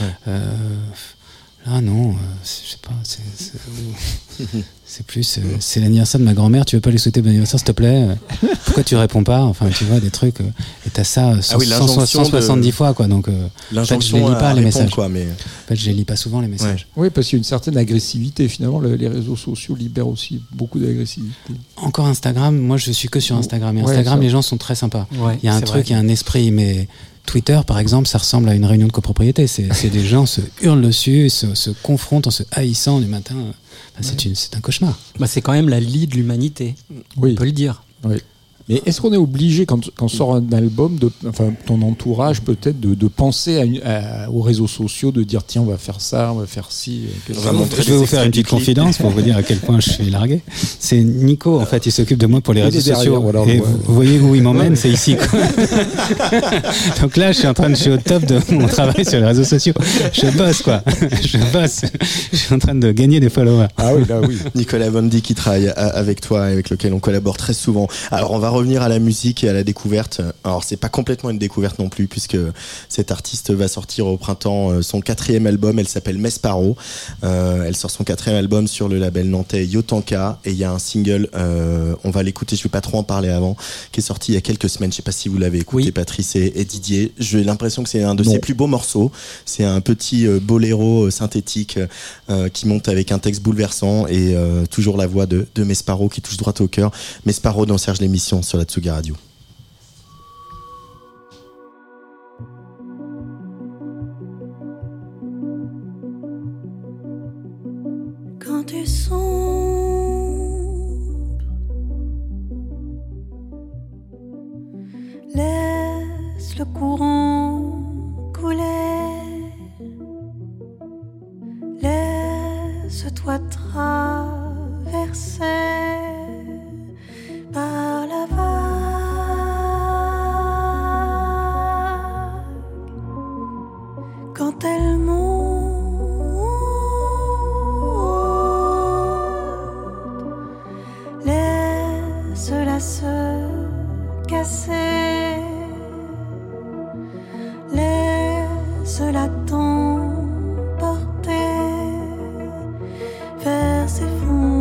Là, non. Je sais pas. C'est plus. C'est l'anniversaire de ma grand-mère. Tu veux pas lui souhaiter bon anniversaire, s'il te plaît? Pourquoi tu réponds pas? Enfin, tu vois, des trucs. Et t'as ça 170 fois, quoi. Donc, en fait, je les lis pas les messages. Quoi, mais... En fait, je les lis pas souvent les messages. Oui, parce qu'il y a une certaine agressivité. Finalement, les réseaux sociaux libèrent aussi beaucoup d'agressivité. Encore Instagram. Moi, je suis que sur Instagram. Et Instagram, les gens sont très sympas. Il y a un truc, il y a un esprit, mais. Twitter, par exemple, ça ressemble à une réunion de copropriété. C'est des gens se hurlent dessus, se confrontent en se haïssant du matin. Enfin, c'est un cauchemar. C'est quand même la lie de l'humanité. Oui. On peut le dire. Oui. Mais est-ce qu'on est obligé, quand sort un album, ton entourage peut-être, de penser aux réseaux sociaux, de dire tiens, on va faire ça, on va faire ci. Je vais vous faire une petite confidence pour vous dire à quel point je suis largué. C'est Nico, en fait, il s'occupe de moi pour les réseaux sociaux. Voilà, et vous voyez où il m'emmène, c'est ici, quoi. Donc là, je suis au top de mon travail sur les réseaux sociaux. Je bosse, quoi. Je suis en train de gagner des followers. Ah oui, là, oui. Nicolas Bondy qui travaille avec toi et avec lequel on collabore très souvent. Alors, on va revenir à la musique et à la découverte. Alors, c'est pas complètement une découverte non plus, puisque cette artiste va sortir au printemps son 4e album. Elle s'appelle Mesparo. Elle sort son 4e album sur le label nantais Yotanka. Et il y a un single, on va l'écouter, je vais pas trop en parler avant, qui est sorti il y a quelques semaines. Je sais pas si vous l'avez écouté, oui. Patrice et Didier. J'ai l'impression que c'est un de ses plus beaux morceaux. C'est un petit boléro synthétique qui monte avec un texte bouleversant et toujours la voix de Mesparo qui touche droit au cœur. Mesparo dans Serge l'émission sur la Tsugi Radio. Quand tu sombres, laisse le courant couler, laisse-toi traverser par la vague. Quand elle monte, laisse-la se casser, laisse-la t'emporter vers ses fonds.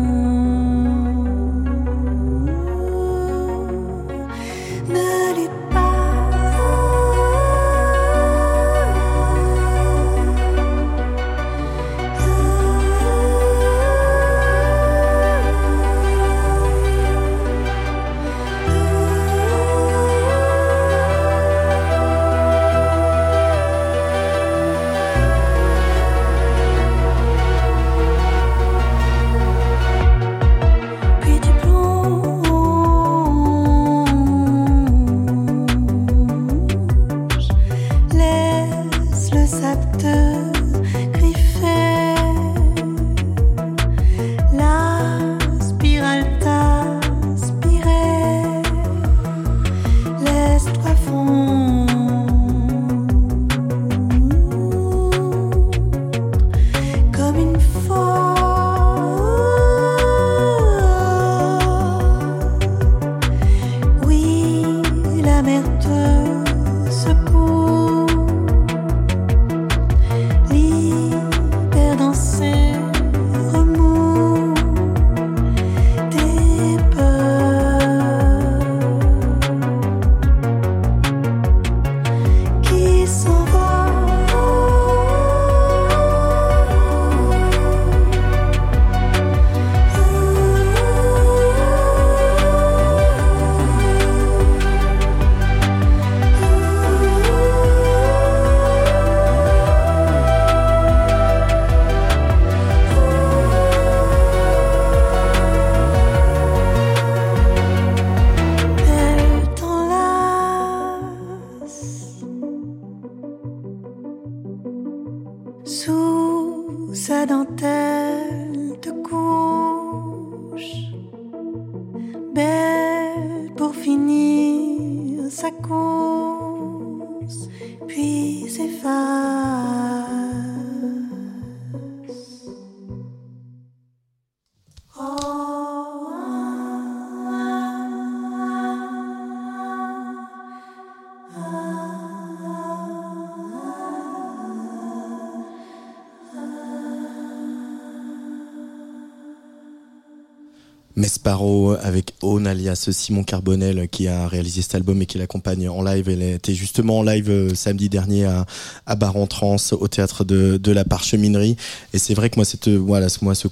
Mesparo avec Own alias Simon Carbonel qui a réalisé cet album et qui l'accompagne en live. Elle était justement en live samedi dernier à Bar-en-Trans au théâtre de la Parcheminerie. Et c'est vrai que moi ce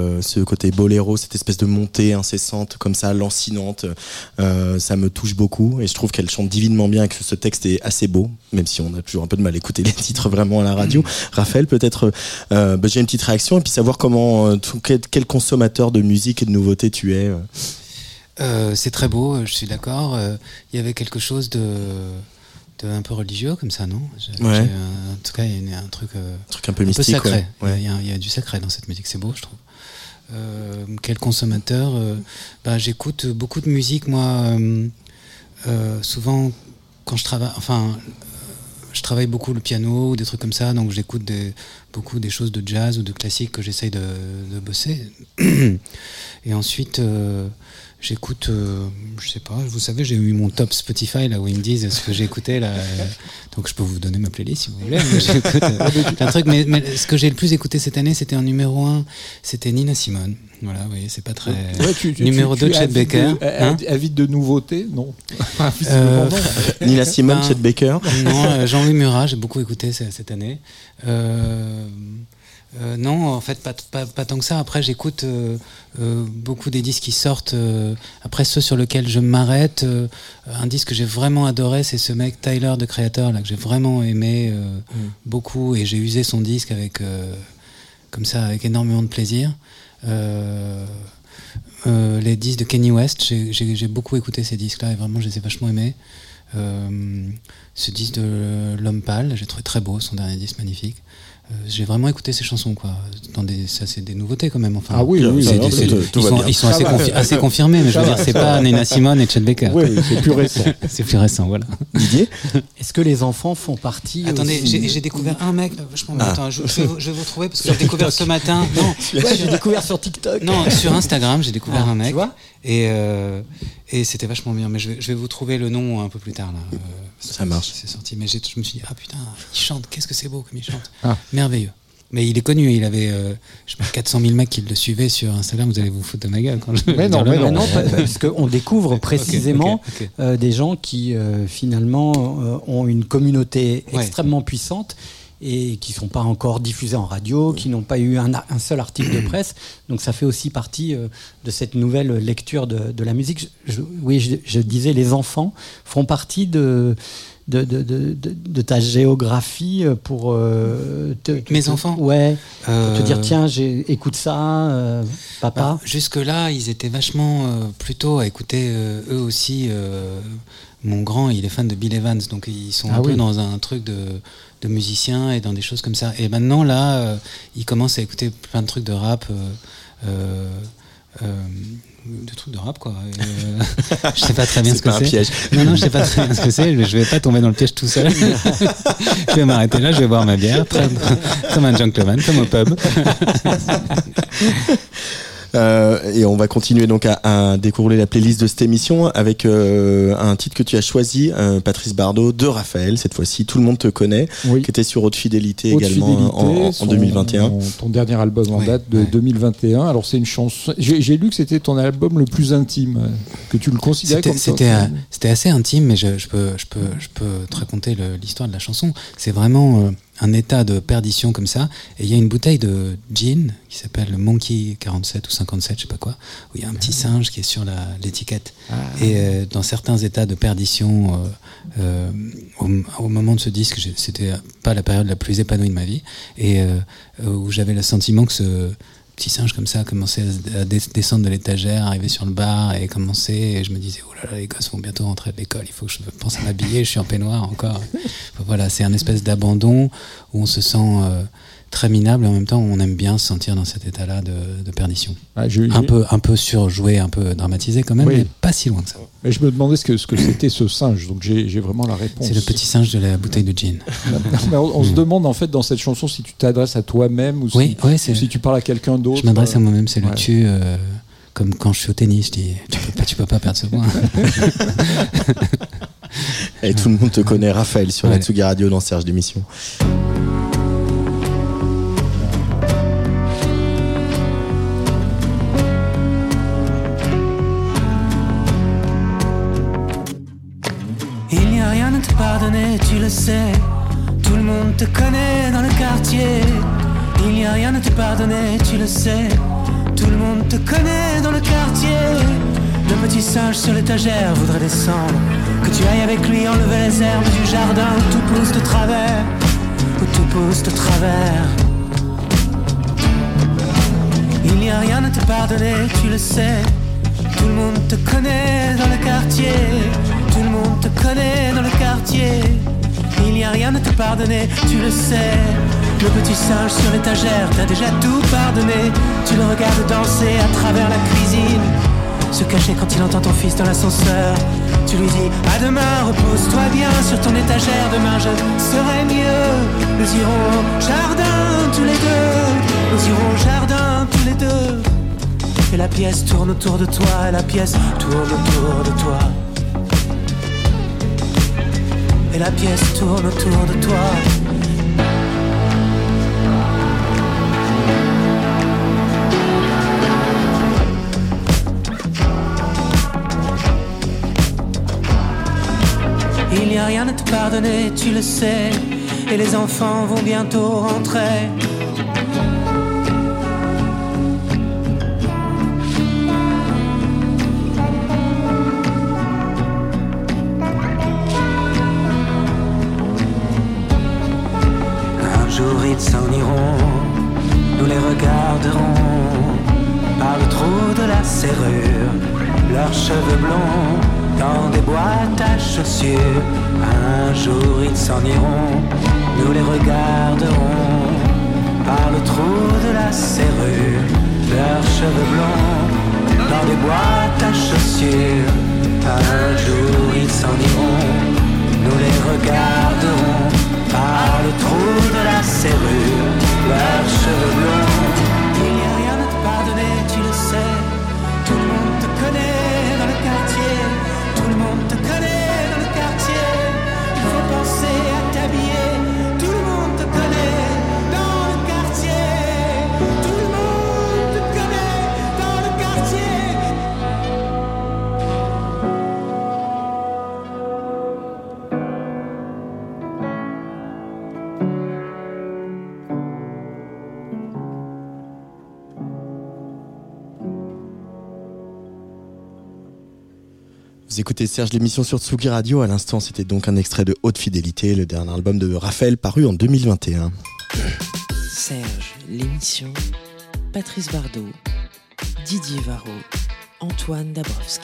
côté boléro, cette espèce de montée incessante comme ça, lancinante, ça me touche beaucoup et je trouve qu'elle chante divinement bien et que ce texte est assez beau, même si on a toujours un peu de mal à écouter les titres vraiment à la radio. Raphaël, peut-être j'ai une petite réaction et puis savoir quel consommateur de musique et de nouveautés tu es. C'est très beau, je suis d'accord. Il y avait quelque chose de un peu religieux comme ça, non ? En tout cas, il y a un truc un peu mystique, sacré. Ouais. Il y a du sacré dans cette musique, c'est beau, je trouve. Quel consommateur j'écoute beaucoup de musique, moi. Souvent, quand je travaille, je travaille beaucoup le piano ou des trucs comme ça, donc j'écoute beaucoup des choses de jazz ou de classique que j'essaye de bosser. Et ensuite, j'écoute, je sais pas, vous savez, j'ai eu mon top Spotify là où ils me disent ce que j'ai écouté là. Donc je peux vous donner ma playlist si vous voulez. J'écoute un truc, mais ce que j'ai le plus écouté cette année, c'était en numéro 1, c'était Nina Simone. Voilà, vous voyez, c'est pas très. Numéro 2, Chet Baker. Avide de nouveautés, non. Nina Simone, Chet Baker. Non, Jean-Louis Murat, j'ai beaucoup écouté cette année. Non, en fait, pas tant que ça. Après, j'écoute beaucoup des disques qui sortent. Après, ceux sur lesquels je m'arrête, un disque que j'ai vraiment adoré, c'est ce mec Tyler, The Creator, là, que j'ai vraiment aimé beaucoup, et j'ai usé son disque avec énormément de plaisir. Les disques de Kanye West, j'ai beaucoup écouté ces disques-là et vraiment, je les ai vachement aimés. Ce disque de L'Homme Pâle, j'ai trouvé très beau, son dernier disque magnifique. J'ai vraiment écouté ces chansons, quoi. Ça, c'est des nouveautés quand même. Enfin, ah oui, ils sont assez confirmés, mais je veux dire, c'est pas Nina Simone et Chet Baker. Oui, c'est plus récent. C'est plus récent, voilà. Didier ? Est-ce que les enfants font partie? Attendez, j'ai découvert un mec. Attends, je vais vous retrouver parce que j'ai découvert ce matin. Non, j'ai découvert sur TikTok. Non, sur Instagram, j'ai découvert un mec. Tu vois ? Et c'était vachement bien, mais je vais vous trouver le nom un peu plus tard là. Ça marche. C'est sorti, mais je me suis dit putain, il chante, qu'est-ce que c'est beau comme il chante, merveilleux. Mais il est connu, il avait 400 000 mecs qui le suivaient sur Instagram. Vous allez vous foutre de ma gueule quand je vais dire le nom. Non, parce qu'on découvre précisément des gens qui finalement ont une communauté extrêmement puissante et qui ne sont pas encore diffusés en radio, qui n'ont pas eu un seul article de presse. Donc ça fait aussi partie de cette nouvelle lecture de la musique. Je disais, les enfants font partie de ta géographie pour mes enfants. Ouais. Te dire tiens, écoute ça, papa. Jusque-là, ils étaient vachement plutôt à écouter eux aussi. Mon grand, il est fan de Bill Evans, donc ils sont un peu dans un truc de musiciens et dans des choses comme ça. Et maintenant, là, ils commencent à écouter plein de trucs de rap. De trucs de rap, quoi. Je sais pas très bien ce que c'est. C'est pas un piège. Non, je sais pas très bien ce que c'est. Je vais pas tomber dans le piège tout seul. Je vais m'arrêter là, je vais boire ma bière, comme un gentleman, comme au pub. Et on va continuer donc à dérouler la playlist de cette émission avec un titre que tu as choisi, Patrice Bardot, de Raphaël, cette fois-ci. Tout le monde te connaît, qui était sur Haute Fidélité également en 2021. Ton dernier album en date de 2021. Alors c'est une chanson. J'ai lu que c'était ton album le plus intime, que tu le considérais comme ça. C'était assez intime, mais je peux te raconter l'histoire de la chanson. C'est vraiment un état de perdition comme ça, et il y a une bouteille de gin qui s'appelle Monkey 47 ou 57, je sais pas quoi, où il y a un petit singe qui est sur l'étiquette. Et dans certains états de perdition, au moment de ce disque, c'était pas la période la plus épanouie de ma vie, et où j'avais le sentiment que ce petit singe comme ça commençait à descendre de l'étagère, arriver sur le bar et commencer, et je me disais oh là là, les gosses vont bientôt rentrer de l'école, il faut que je pense à m'habiller, je suis en peignoir encore. Voilà, c'est un espèce d'abandon où on se sent très minable, et en même temps on aime bien se sentir dans cet état-là de perdition. Un peu surjoué, un peu dramatisé quand même, mais pas si loin que ça. Mais je me demandais ce que c'était ce singe, donc j'ai vraiment la réponse. C'est le petit singe de la bouteille de gin. On se demande en fait dans cette chanson si tu t'adresses à toi-même ou si tu parles à quelqu'un d'autre. Je m'adresse à moi-même, c'est le tu, comme quand je suis au tennis, je dis tu peux pas perdre ce point. Et tout le monde te connaît, Raphaël, sur la Tsugi Radio dans Serge d'émission. Il n'y a rien à te pardonner, tu le sais. Tout le monde te connaît dans le quartier. Il n'y a rien à te pardonner, tu le sais. Tout le monde te connaît dans le quartier. Le petit singe sur l'étagère voudrait descendre, que tu ailles avec lui enlever les herbes du jardin où tout pousse de travers, où tout pousse de travers. Il n'y a rien à te pardonner, tu le sais. Tout le monde te connaît dans le quartier, tout le monde te connaît dans le quartier. Il n'y a rien à te pardonner, tu le sais. Le petit singe sur l'étagère t'a déjà tout pardonné. Tu le regardes danser à travers la cuisine, se cacher quand il entend ton fils dans l'ascenseur. Tu lui dis à demain, repose-toi bien sur ton étagère. Demain je serai mieux. Nous irons au jardin tous les deux, nous irons au jardin tous les deux. Et la pièce tourne autour de toi, et la pièce tourne autour de toi. Et la pièce tourne autour de toi. Il n'y a rien à te pardonner, tu le sais. Et les enfants vont bientôt rentrer. Un jour ils s'en iront, nous les regarderons par le trou de la serrure, leurs cheveux blonds dans des boîtes à chaussures. Un jour ils s'en iront, nous les regarderons par le trou de la serrure, leurs cheveux blonds dans des boîtes à chaussures. Un jour ils s'en iront, nous les regarderons par le trou de la serrure, leurs cheveux blonds. Il n'y a rien à te pardonner, tu le sais. Tout le monde te connaît dans le quartier, tout le monde te connaît dans le quartier. Il faut penser à t'habiller. Tout le monde te connaît dans le quartier, tout le monde te connaît dans le quartier. Vous écoutez Serge, l'émission sur Tsugi Radio. À l'instant, c'était donc un extrait de Haute Fidélité, le dernier album de Raphaël paru en 2021. Serge, l'émission, Patrice Bardot, Didier Varro, Antoine Dabrowski.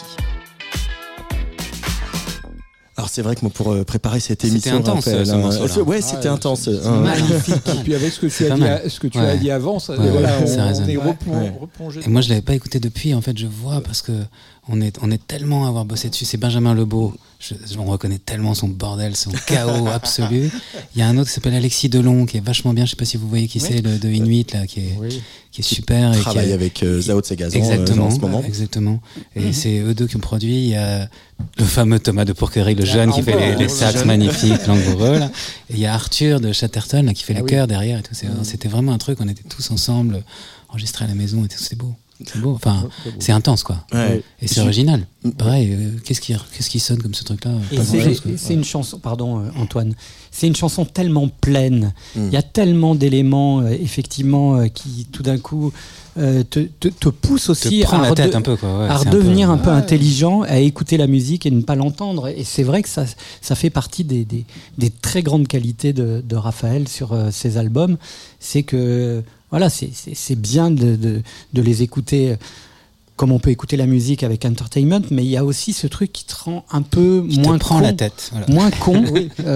Alors c'est vrai que moi pour préparer cette émission, c'était intense, Raphaël, ce morceau-là. ouais, c'était intense. Magnifique. Et puis avec ce que tu as dit avant, ça, voilà, on est replongé. Et moi je l'avais pas écouté depuis. En fait, je vois parce que on est tellement à avoir bossé dessus. C'est Benjamin Lebeau. On reconnaît tellement son bordel, son chaos absolu. Il y a un autre qui s'appelle Alexis Delon qui est vachement bien. Je sais pas si vous voyez qui c'est, de Inuit là, qui est super. Il travaille avec Zao Tsegazan en ce moment. Exactement. Et c'est eux deux qui ont produit. Il y a le fameux Thomas de Pourquerie, le jeune qui fait les sax magnifiques, langoureux là. Et il y a Arthur de Chatterton là, qui fait le chœur derrière et tout. C'était vraiment un truc. On était tous ensemble, enregistrés à la maison et tout. C'était beau. C'est beau, enfin, c'est intense quoi. Ouais. Et c'est original. Pareil, qu'est-ce qui sonne comme ce truc-là? C'est une chanson, pardon Antoine, c'est une chanson tellement pleine. Il y a tellement d'éléments, effectivement, qui tout d'un coup te poussent aussi à redevenir un peu intelligent, à écouter la musique et ne pas l'entendre. Et c'est vrai que ça fait partie des très grandes qualités de Raphaël sur ses albums. C'est que voilà, c'est bien de les écouter comme on peut écouter la musique avec Entertainment, mais il y a aussi ce truc qui te rend un peu moins con, la tête, voilà. Moins con.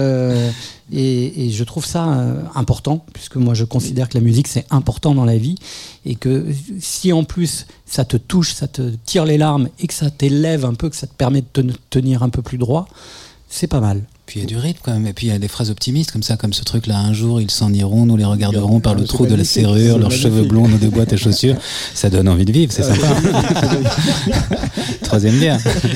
Et je trouve ça important, puisque moi je considère que la musique c'est important dans la vie, et que si en plus ça te touche, ça te tire les larmes, et que ça t'élève un peu, que ça te permet de te tenir un peu plus droit, c'est pas mal. Puis il y a du rythme quand même, et puis il y a des phrases optimistes comme ça, comme ce truc là, un jour ils s'en iront, nous les regarderons par le trou de la serrure, leurs cheveux blonds, nos boîtes à chaussures, ça donne envie de vivre, c'est sympa. Troisième bière.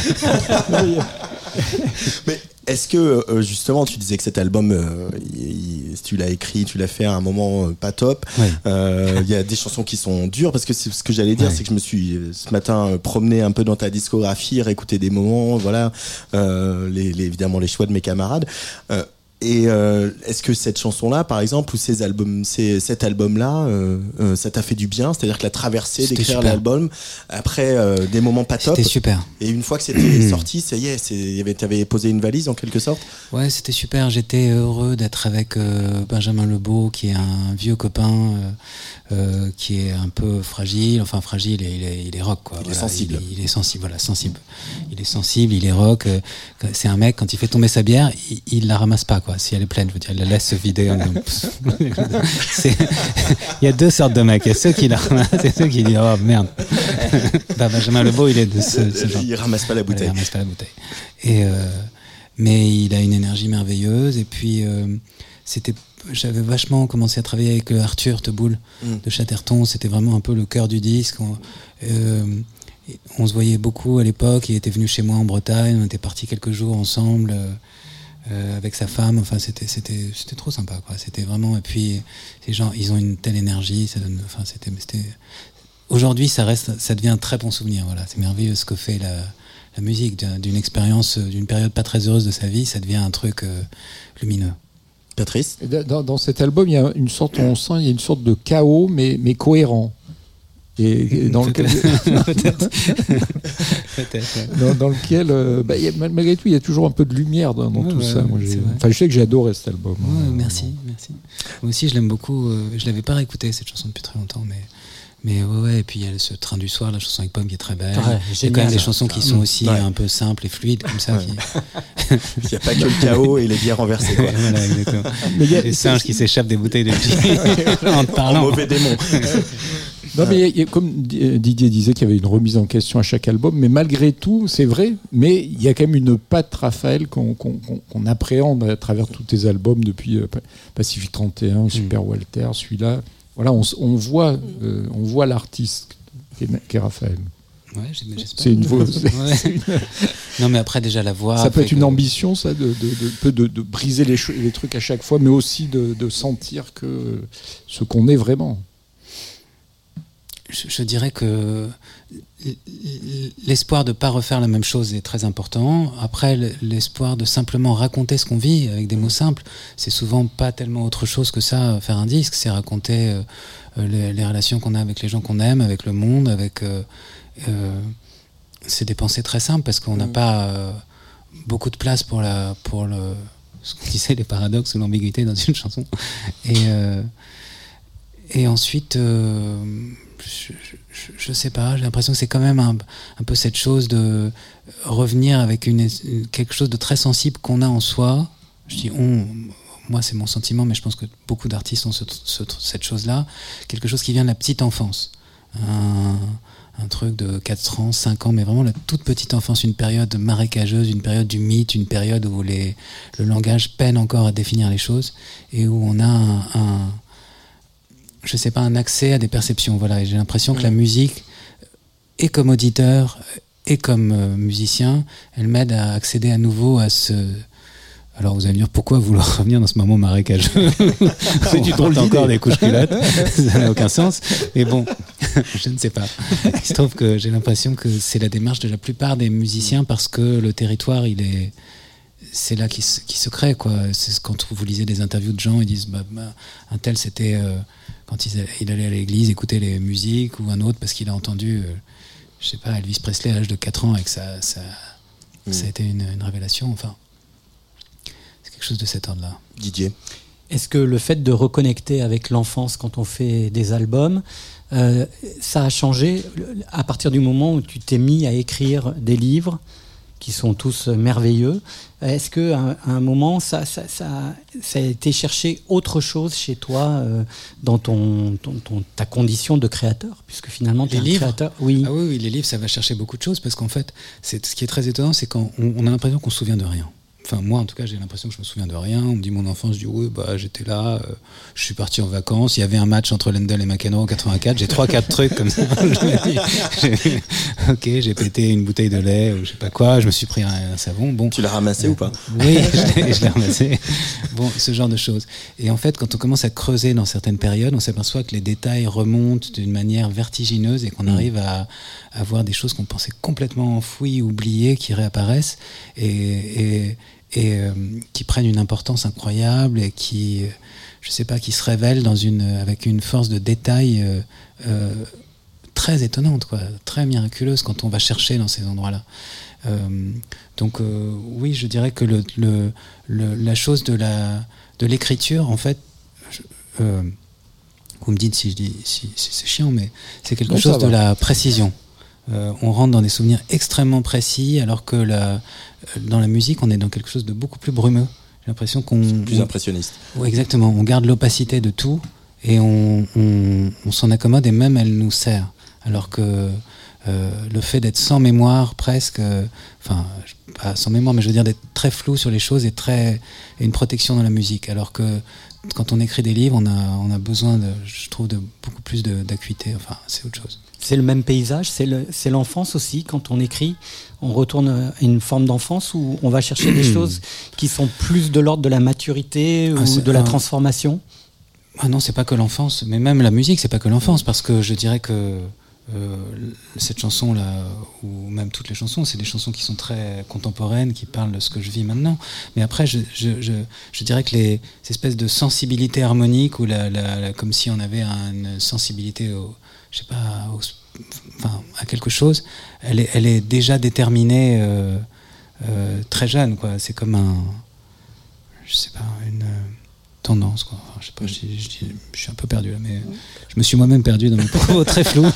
Mais est-ce que justement tu disais que cet album tu l'as écrit, tu l'as fait à un moment pas top, il y a des chansons qui sont dures, parce que c'est ce que j'allais dire, c'est que je me suis ce matin promené un peu dans ta discographie, réécouté des moments, voilà, évidemment les choix de mes camarades. Et est-ce que cette chanson-là, par exemple, ou cet album-là, ça t'a fait du bien? C'est-à-dire que la traversée d'écrire l'album, après des moments pas top. C'était super. Et une fois que c'était sorti, ça y est, t'avais posé une valise en quelque sorte? Ouais, c'était super. J'étais heureux d'être avec Benjamin Lebeau, qui est un vieux copain, qui est un peu fragile. Enfin, fragile, il est rock, quoi. Il est sensible. Il est sensible, voilà, sensible. Il est sensible, il est rock. C'est un mec, quand il fait tomber sa bière, il la ramasse pas, quoi. Si elle est pleine, je veux dire, il la laisse se vider. Il y a deux sortes de mecs. Il y a ceux qui la ramassent et ceux qui disent oh merde. Benjamin Lebeau, il est de ce genre. Il ramasse pas la bouteille. Il ramasse pas la bouteille. Mais il a une énergie merveilleuse. Et puis j'avais vachement commencé à travailler avec Arthur Teboul de Chatterton. C'était vraiment un peu le cœur du disque. On se voyait beaucoup à l'époque. Il était venu chez moi en Bretagne. On était partis quelques jours ensemble. Avec sa femme, enfin c'était trop sympa, quoi. C'était vraiment, et puis ces gens, ils ont une telle énergie, ça donne, enfin c'était aujourd'hui ça devient un très bon souvenir, voilà. C'est merveilleux ce que fait la musique d'une expérience, d'une période pas très heureuse de sa vie, ça devient un truc lumineux. Patrice, dans cet album, il y a une sorte, on sent, il y a une sorte de chaos, mais cohérent. Et dans lequel peut-être dans lequel malgré tout il y a toujours un peu de lumière dans tout ça. Moi, je sais que j'ai adoré cet album. Merci. Moi aussi je l'aime beaucoup. Je l'avais pas réécouté cette chanson depuis très longtemps, mais ouais. Et puis il y a ce Train du soir, la chanson avec Pomme qui est très belle. Il y a quand même des chansons qui sont aussi un peu simples et fluides comme ça. Il n'y a pas que le chaos et les bières renversées, quoi. Voilà, exactement. Mais il y a des singes qui s'échappent des bouteilles de pied en te parlant. En mauvais démon. Non, mais comme Didier disait qu'il y avait une remise en question à chaque album, mais malgré tout, c'est vrai, mais il y a quand même une patte Raphaël qu'on appréhende à travers tous tes albums depuis Pacifique 31, Super Walter, celui-là. Voilà, on voit l'artiste qui est Raphaël. Ouais, j'espère. C'est une voix. Non, mais après déjà la voix. Ça peut être une ambition, ça, de briser les trucs à chaque fois, mais aussi de sentir que ce qu'on est vraiment. Je dirais que l'espoir de ne pas refaire la même chose est très important. Après, l'espoir de simplement raconter ce qu'on vit avec des mots simples, c'est souvent pas tellement autre chose que ça, faire un disque. C'est raconter les relations qu'on a avec les gens qu'on aime, avec le monde, c'est des pensées très simples parce qu'on n'a pas beaucoup de place pour ce qu'on disait, les paradoxes ou l'ambiguïté dans une chanson. Et ensuite... je sais pas, j'ai l'impression que c'est quand même un peu cette chose de revenir avec quelque chose de très sensible qu'on a en soi. Je dis moi c'est mon sentiment, mais je pense que beaucoup d'artistes ont cette chose-là, quelque chose qui vient de la petite enfance, un truc de 4 ans, 5 ans, mais vraiment la toute petite enfance, une période marécageuse, une période du mythe, une période où le langage peine encore à définir les choses et où on a je sais pas, un accès à des perceptions, voilà. Et j'ai l'impression que la musique, et comme auditeur, et comme musicien, elle m'aide à accéder à nouveau à ce... Alors vous allez me dire, pourquoi vouloir revenir dans ce moment marécageux? C'est du drôle encore des couches culottes, ça n'a aucun sens. Mais bon, je ne sais pas. Il se trouve que j'ai l'impression que c'est la démarche de la plupart des musiciens parce que le territoire, c'est là qu'il se crée, quoi. C'est quand vous lisez des interviews de gens, ils disent un tel c'était quand il allait à l'église écouter les musiques, ou un autre parce qu'il a entendu je sais pas, Elvis Presley à l'âge de 4 ans et que ça a été une révélation. Enfin, c'est quelque chose de cet ordre-là. Didier, est-ce que le fait de reconnecter avec l'enfance quand on fait des albums, ça a changé à partir du moment où tu t'es mis à écrire des livres qui sont tous merveilleux? Est-ce qu'à un moment, ça a été chercher autre chose chez toi dans ta condition de créateur? Puisque finalement, tu es un créateur. Oui. Ah oui, les livres, ça va chercher beaucoup de choses parce qu'en fait, ce qui est très étonnant, c'est qu'on a l'impression qu'on se souvient de rien. Enfin, moi, en tout cas, j'ai l'impression que je me souviens de rien. On me dit mon enfance, je dis oui, j'étais là, je suis parti en vacances. Il y avait un match entre Lendl et McEnroe en 84. J'ai 3-4 trucs comme ça. J'ai pété une bouteille de lait ou je sais pas quoi. Je me suis pris un savon. Bon. Tu l'as ramassé ou pas? Oui, je l'ai ramassé. Bon, ce genre de choses. Et en fait, quand on commence à creuser dans certaines périodes, on s'aperçoit que les détails remontent d'une manière vertigineuse et qu'on arrive à voir des choses qu'on pensait complètement enfouies, oubliées, qui réapparaissent. Et qui prennent une importance incroyable et qui, je sais pas, qui se révèlent avec une force de détail très étonnante, quoi, très miraculeuse quand on va chercher dans ces endroits-là. Donc oui, je dirais que la chose de l'écriture, en fait, vous me dites si c'est chiant, mais c'est quelque chose de la précision. On rentre dans des souvenirs extrêmement précis, alors que dans la musique, on est dans quelque chose de beaucoup plus brumeux. J'ai l'impression plus impressionniste. Oui, exactement. On garde l'opacité de tout et on s'en accommode, et même elle nous sert. Alors que le fait d'être sans mémoire presque, pas sans mémoire, mais je veux dire d'être très flou sur les choses et une protection dans la musique. Alors que quand on écrit des livres, on a besoin je trouve, de beaucoup plus d'acuité. Enfin, c'est autre chose. C'est le même paysage, c'est l'enfance aussi. Quand on écrit, on retourne à une forme d'enfance où on va chercher des choses qui sont plus de l'ordre de la maturité ou de la transformation. Ah non, c'est pas que l'enfance, mais même la musique, c'est pas que l'enfance, parce que je dirais que cette chanson-là, ou même toutes les chansons, c'est des chansons qui sont très contemporaines, qui parlent de ce que je vis maintenant. Mais après, je dirais que ces espèces de sensibilité harmonique, ou comme si on avait une sensibilité à quelque chose, elle est déjà déterminée très jeune, quoi. C'est comme une tendance, quoi. Enfin, je sais pas, je suis un peu perdu là, mais je me suis moi-même perdu dans mon propos très flou.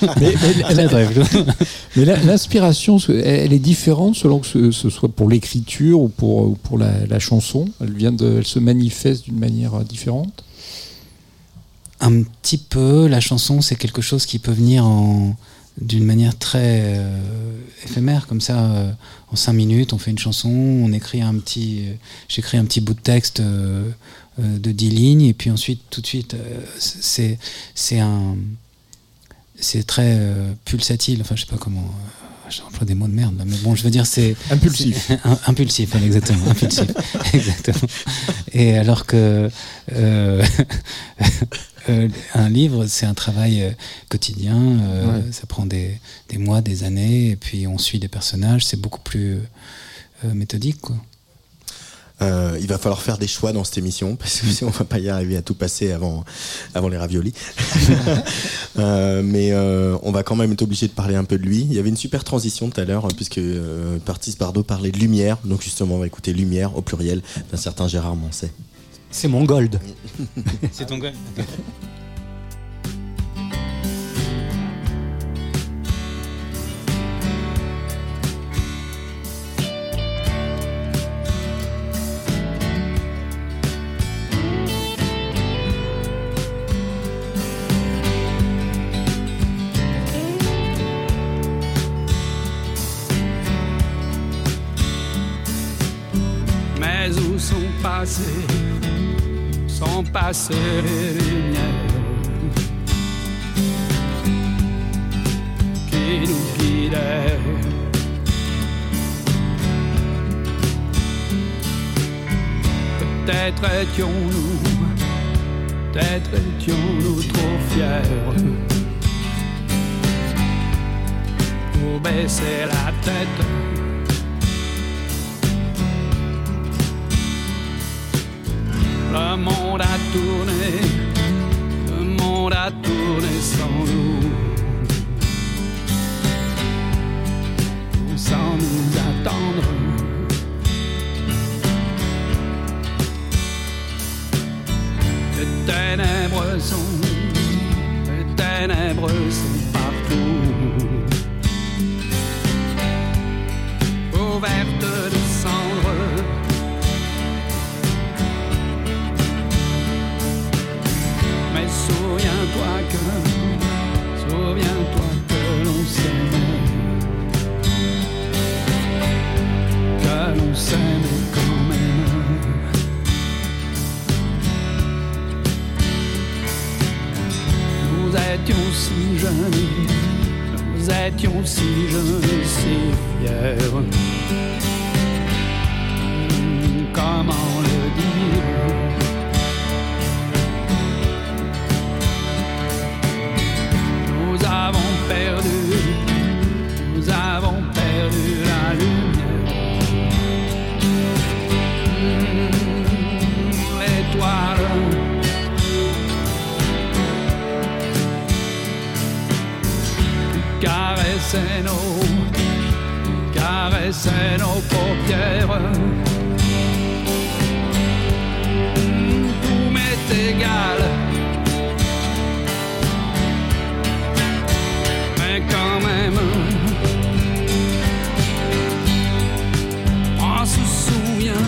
Mais l'inspiration, elle est différente selon que ce soit pour l'écriture ou pour la chanson. Elle se manifeste d'une manière différente. Un petit peu. La chanson, c'est quelque chose qui peut venir d'une manière très éphémère, comme ça. En 5 minutes, on fait une chanson, j'écris un petit bout de texte de 10 lignes, et puis ensuite, tout de suite, c'est très pulsatile. Enfin, je sais pas comment. J'emploie des mots de merde, là, mais bon, je veux dire, c'est impulsif. Impulsif, exactement, impulsif, exactement. Et alors que un livre, c'est un travail quotidien. Ça prend des mois, des années, et puis on suit des personnages. C'est beaucoup plus méthodique, quoi. Il va falloir faire des choix dans cette émission, parce que on va pas y arriver à tout passer avant les raviolis. Mais on va quand même être obligé de parler un peu de lui. Il y avait une super transition tout à l'heure, puisque Patrice Bardot parlait de lumière. Donc justement, on va écouter Lumière au pluriel d'un certain Gérard Manset. C'est mon gold. C'est ton gold. Okay. Sont passées les lumières qui nous guidaient. Peut-être étions-nous trop fiers pour baisser la tête. Le monde a tourné sans nous, sans nous attendre. Les ténèbres sont partout, ouvertes de cendres. Souviens-toi que l'on s'aimait quand même. Nous étions si jeunes et si fiers. Comment le dire? Nous avons perdu la lumière. caressait nos paupières. Tout m'est égal, mais quand même, on se souvient,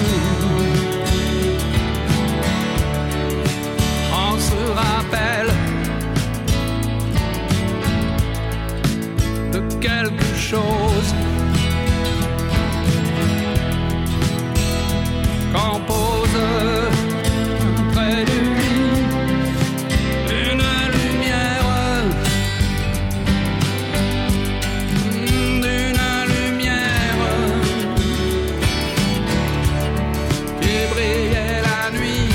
on se rappelle de quelque chose qu'on pose près de lui, une lumière qui brillait la nuit,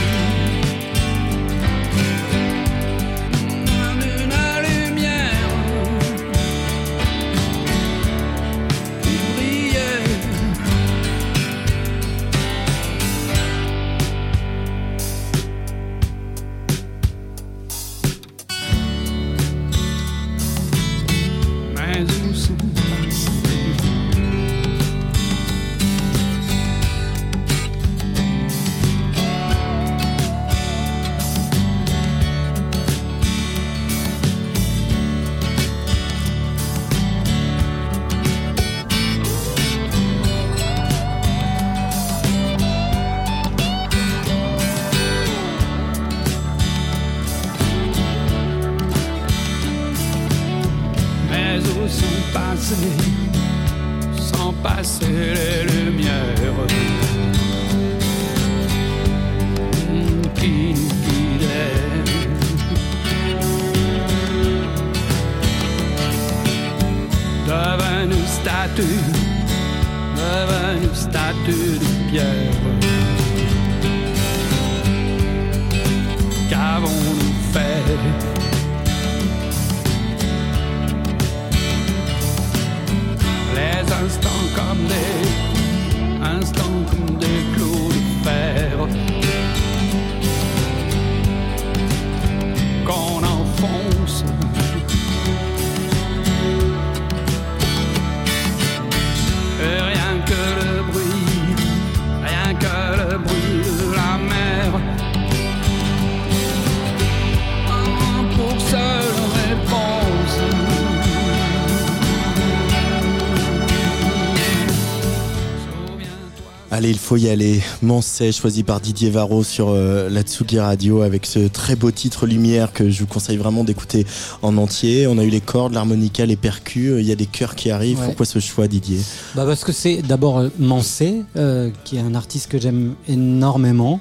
une lumière qui brillait. Mais où sont passés Mais où sont passées les lumières qui nous guidaient? Devenues statues de pierre. Qu'avons-nous fait? Les instants comme des clous de fer qu'on enfonce. Et rien que le bruit de la mer pour seule réponse. Allez, il faut y aller. Mancet, choisi par Didier Varro sur la Tsugi Radio avec ce très beau titre Lumière que je vous conseille vraiment d'écouter en entier. On a eu les cordes, l'harmonica, les percus, il y a des chœurs qui arrivent. Ouais. Pourquoi ce choix, Didier ? Parce que c'est d'abord Mancet, qui est un artiste que j'aime énormément.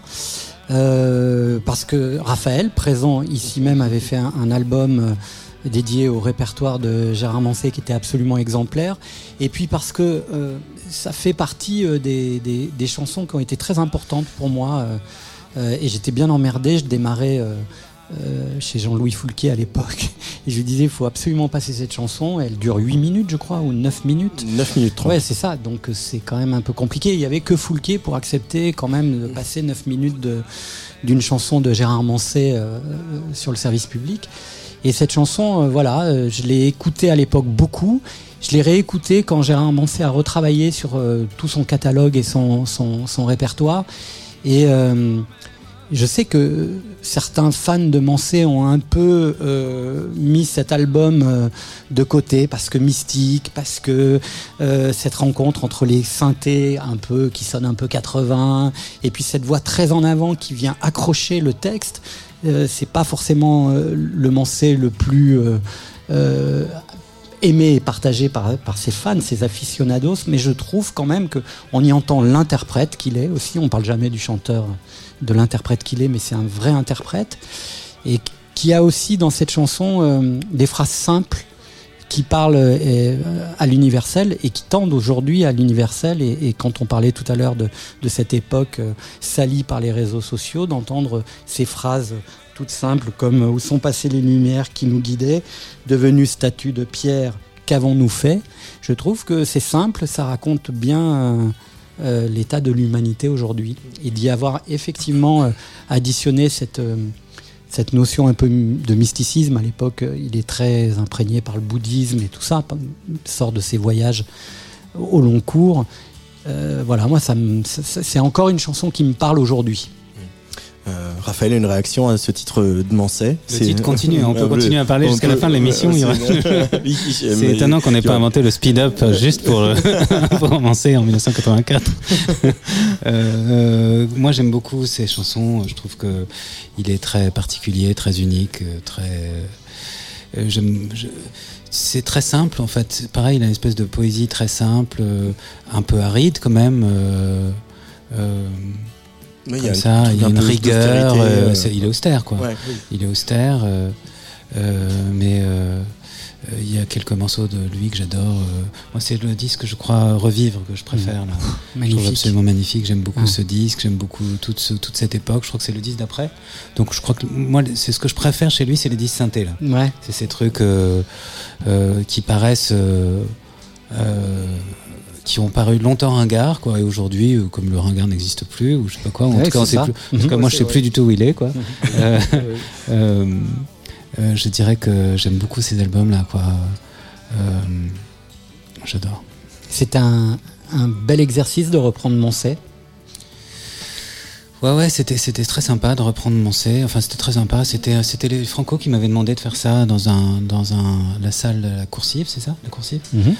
Parce que Raphaël, présent ici même, avait fait un album dédié au répertoire de Gérard Mancet qui était absolument exemplaire. Et puis parce que ça fait partie des chansons qui ont été très importantes pour moi. Et j'étais bien emmerdé, je démarrais chez Jean-Louis Foulquier à l'époque. Et je lui disais, il faut absolument passer cette chanson. Elle dure 8 minutes, je crois, ou 9 minutes. 9 minutes 30. Ouais, c'est ça. Donc c'est quand même un peu compliqué. Il n'y avait que Foulquier pour accepter quand même de passer 9 minutes d'une chanson de Gérard Mancet sur le service public. Et cette chanson, je l'ai écoutée à l'époque beaucoup. Je l'ai réécoutée quand Gérard Mancet a retravaillé sur tout son catalogue et son répertoire. Et je sais que certains fans de Mancet ont un peu mis cet album de côté parce que mystique, parce que cette rencontre entre les synthés un peu qui sonnent un peu 80 et puis cette voix très en avant qui vient accrocher le texte. C'est pas forcément le Mancet le plus aimé et partagé par ses fans, ses aficionados, mais je trouve quand même qu'on y entend l'interprète qu'il est aussi. On parle jamais du chanteur, de l'interprète qu'il est, mais c'est un vrai interprète et qui a aussi dans cette chanson des phrases simples qui parlent à l'universel et qui tendent aujourd'hui à l'universel. Et quand on parlait tout à l'heure de cette époque salie par les réseaux sociaux, d'entendre ces phrases toutes simples comme « Où sont passées les lumières qui nous guidaient, devenues statues de pierre, qu'avons-nous fait ?» Je trouve que c'est simple, ça raconte bien l'état de l'humanité aujourd'hui. Et d'y avoir effectivement additionné cette cette notion un peu de mysticisme. À l'époque, il est très imprégné par le bouddhisme et tout ça, il sort de ses voyages au long cours. Voilà, moi, c'est encore une chanson qui me parle aujourd'hui. Raphaël, une réaction à ce titre de Manset? Le titre continue, on peut continuer à parler jusqu'à la fin de l'émission. C'est étonnant qu'on n'ait pas inventé le speed-up juste pour Manset en 1984. Moi, j'aime beaucoup ces chansons. Je trouve qu'il est très particulier, très unique, c'est très simple en fait. Pareil, il a une espèce de poésie très simple, un peu aride quand même. Oui, comme ça, il y a une rigueur. Il est austère, quoi. Ouais, oui. Il est austère, mais il y a quelques morceaux de lui que j'adore. Moi, c'est le disque, je crois, Revivre que je préfère. Là. Magnifique. Je trouve absolument magnifique. J'aime beaucoup ce disque. J'aime beaucoup toute cette époque. Je crois que c'est le disque d'après. Donc, je crois que moi, c'est ce que je préfère chez lui, c'est les disques synthés là. Ouais. C'est ces trucs qui paraissent. Qui ont paru longtemps ringards, quoi, et aujourd'hui, comme le ringard n'existe plus, ou je sais pas quoi, en tout cas, on sait plus. En tout cas, moi, je sais plus du tout où il est, quoi. Je dirais que j'aime beaucoup ces albums-là, quoi. J'adore. C'est un bel exercice de reprendre Manset. Ouais, c'était très sympa de reprendre Manset. Enfin, c'était très sympa. C'était les Franco qui m'avaient demandé de faire ça dans la salle de la Coursive, c'est ça, la Coursive.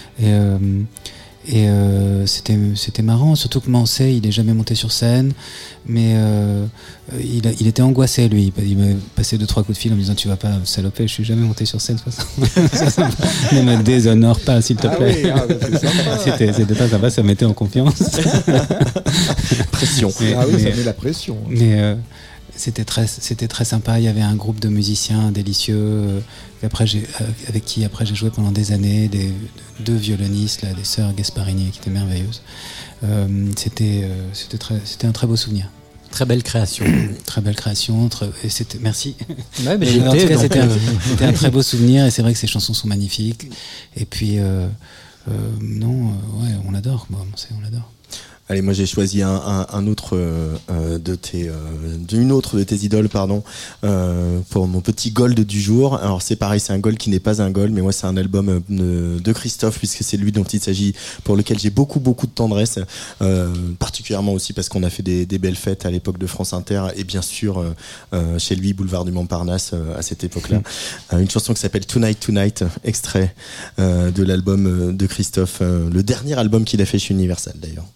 Et c'était marrant, surtout que Manset, il est jamais monté sur scène, mais il était angoissé, lui. Il m'a passé 2-3 coups de fil en me disant: tu vas pas saloper, je suis jamais monté sur scène. Ne me déshonore pas, s'il te plaît. C'était pas sympa, ça mettait en confiance. Pression. Ça met la pression. Mais c'était très sympa. Il y avait un groupe de musiciens délicieux avec qui après j'ai joué pendant des années, deux violonistes là, des sœurs Gasparini, qui étaient merveilleuses. C'était un très beau souvenir. Très belle création. Très belle création. Merci. Ouais, mais en tout cas, c'était un très beau souvenir, et c'est vrai que ces chansons sont magnifiques. Et puis on l'adore. On l'adore. Allez, moi j'ai choisi une autre de tes idoles, pour mon petit gold du jour. Alors c'est pareil, c'est un gold qui n'est pas un gold, mais moi c'est un album de Christophe, puisque c'est lui dont il s'agit, pour lequel j'ai beaucoup de tendresse, particulièrement aussi parce qu'on a fait des belles fêtes à l'époque de France Inter, et bien sûr chez lui, boulevard du Montparnasse, à cette époque-là. Une chanson qui s'appelle Tonight Tonight, extrait de l'album de Christophe, le dernier album qu'il a fait chez Universal d'ailleurs.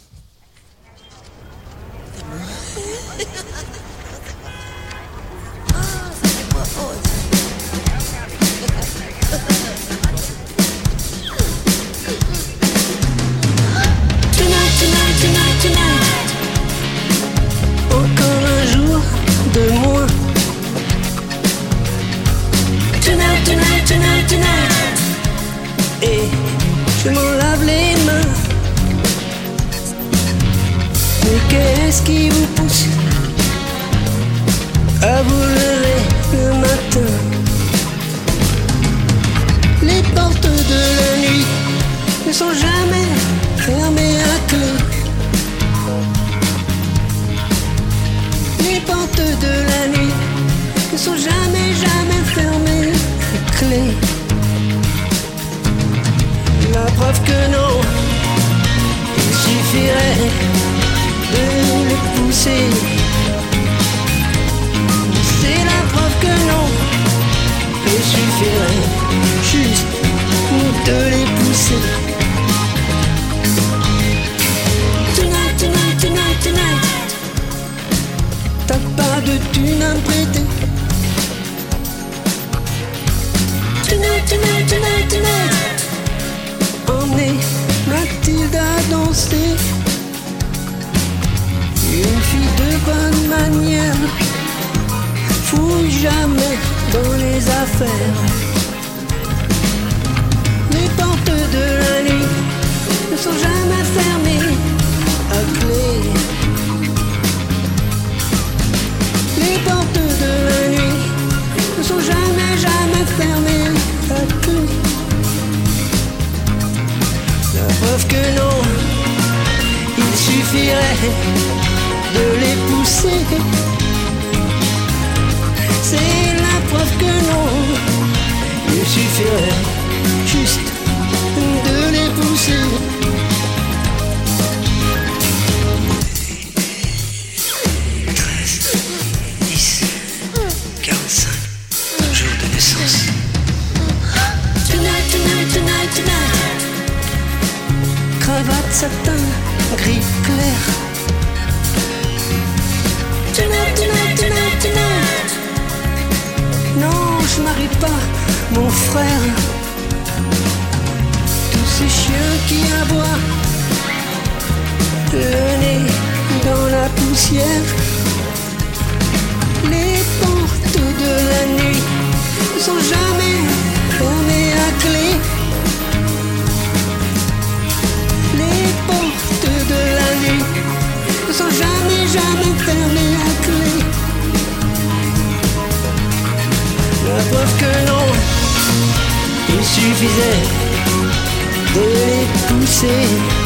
Et je m'en lave les mains. Mais qu'est-ce qui vous pousse à vous lever le matin? Les portes de la nuit ne sont jamais fermées à clé. Les portes de la nuit ne sont jamais fermées à clé. La preuve que non, il suffirait de le pousser. C'est la preuve que non, il suffirait juste de les pousser. Tonight, tonight, tonight, tonight. T'as pas de thune à me prêter. Tonight, tonight, tonight, tonight. Emmener Mathilde à danser. Une fille de bonne manière fouille jamais dans les affaires. Les portes de la nuit ne sont jamais fermées à clé. Les portes de la nuit ne sont jamais fermées à clé. La preuve que non, il suffirait de les pousser. c'est la preuve que non. Il suffirait juste de les pousser. 45 jours de naissance. Tonight, tonight, tonight, tonight. Cravate satin, gris clair. Tonight, tonight, tonight, tonight. Non, je marie pas mon frère. Tous ces chiens qui aboient, le nez dans la poussière. Les portes de la nuit sont jamais fermées à clé. Les portes de la nuit sont jamais fermées à clé. La preuve que non, il suffisait de les pousser.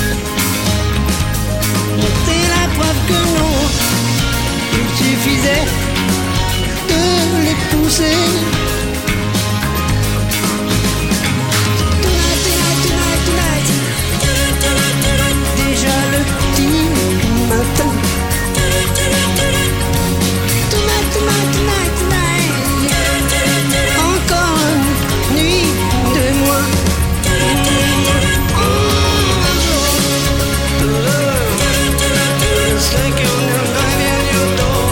C'est la preuve que non, il suffisait de les pousser. Tonight, tonight, tonight, tonight. Déjà le petit matin. Tonight, tonight, tonight, tonight. Encore une nuit de moins. It's like you're not living your door.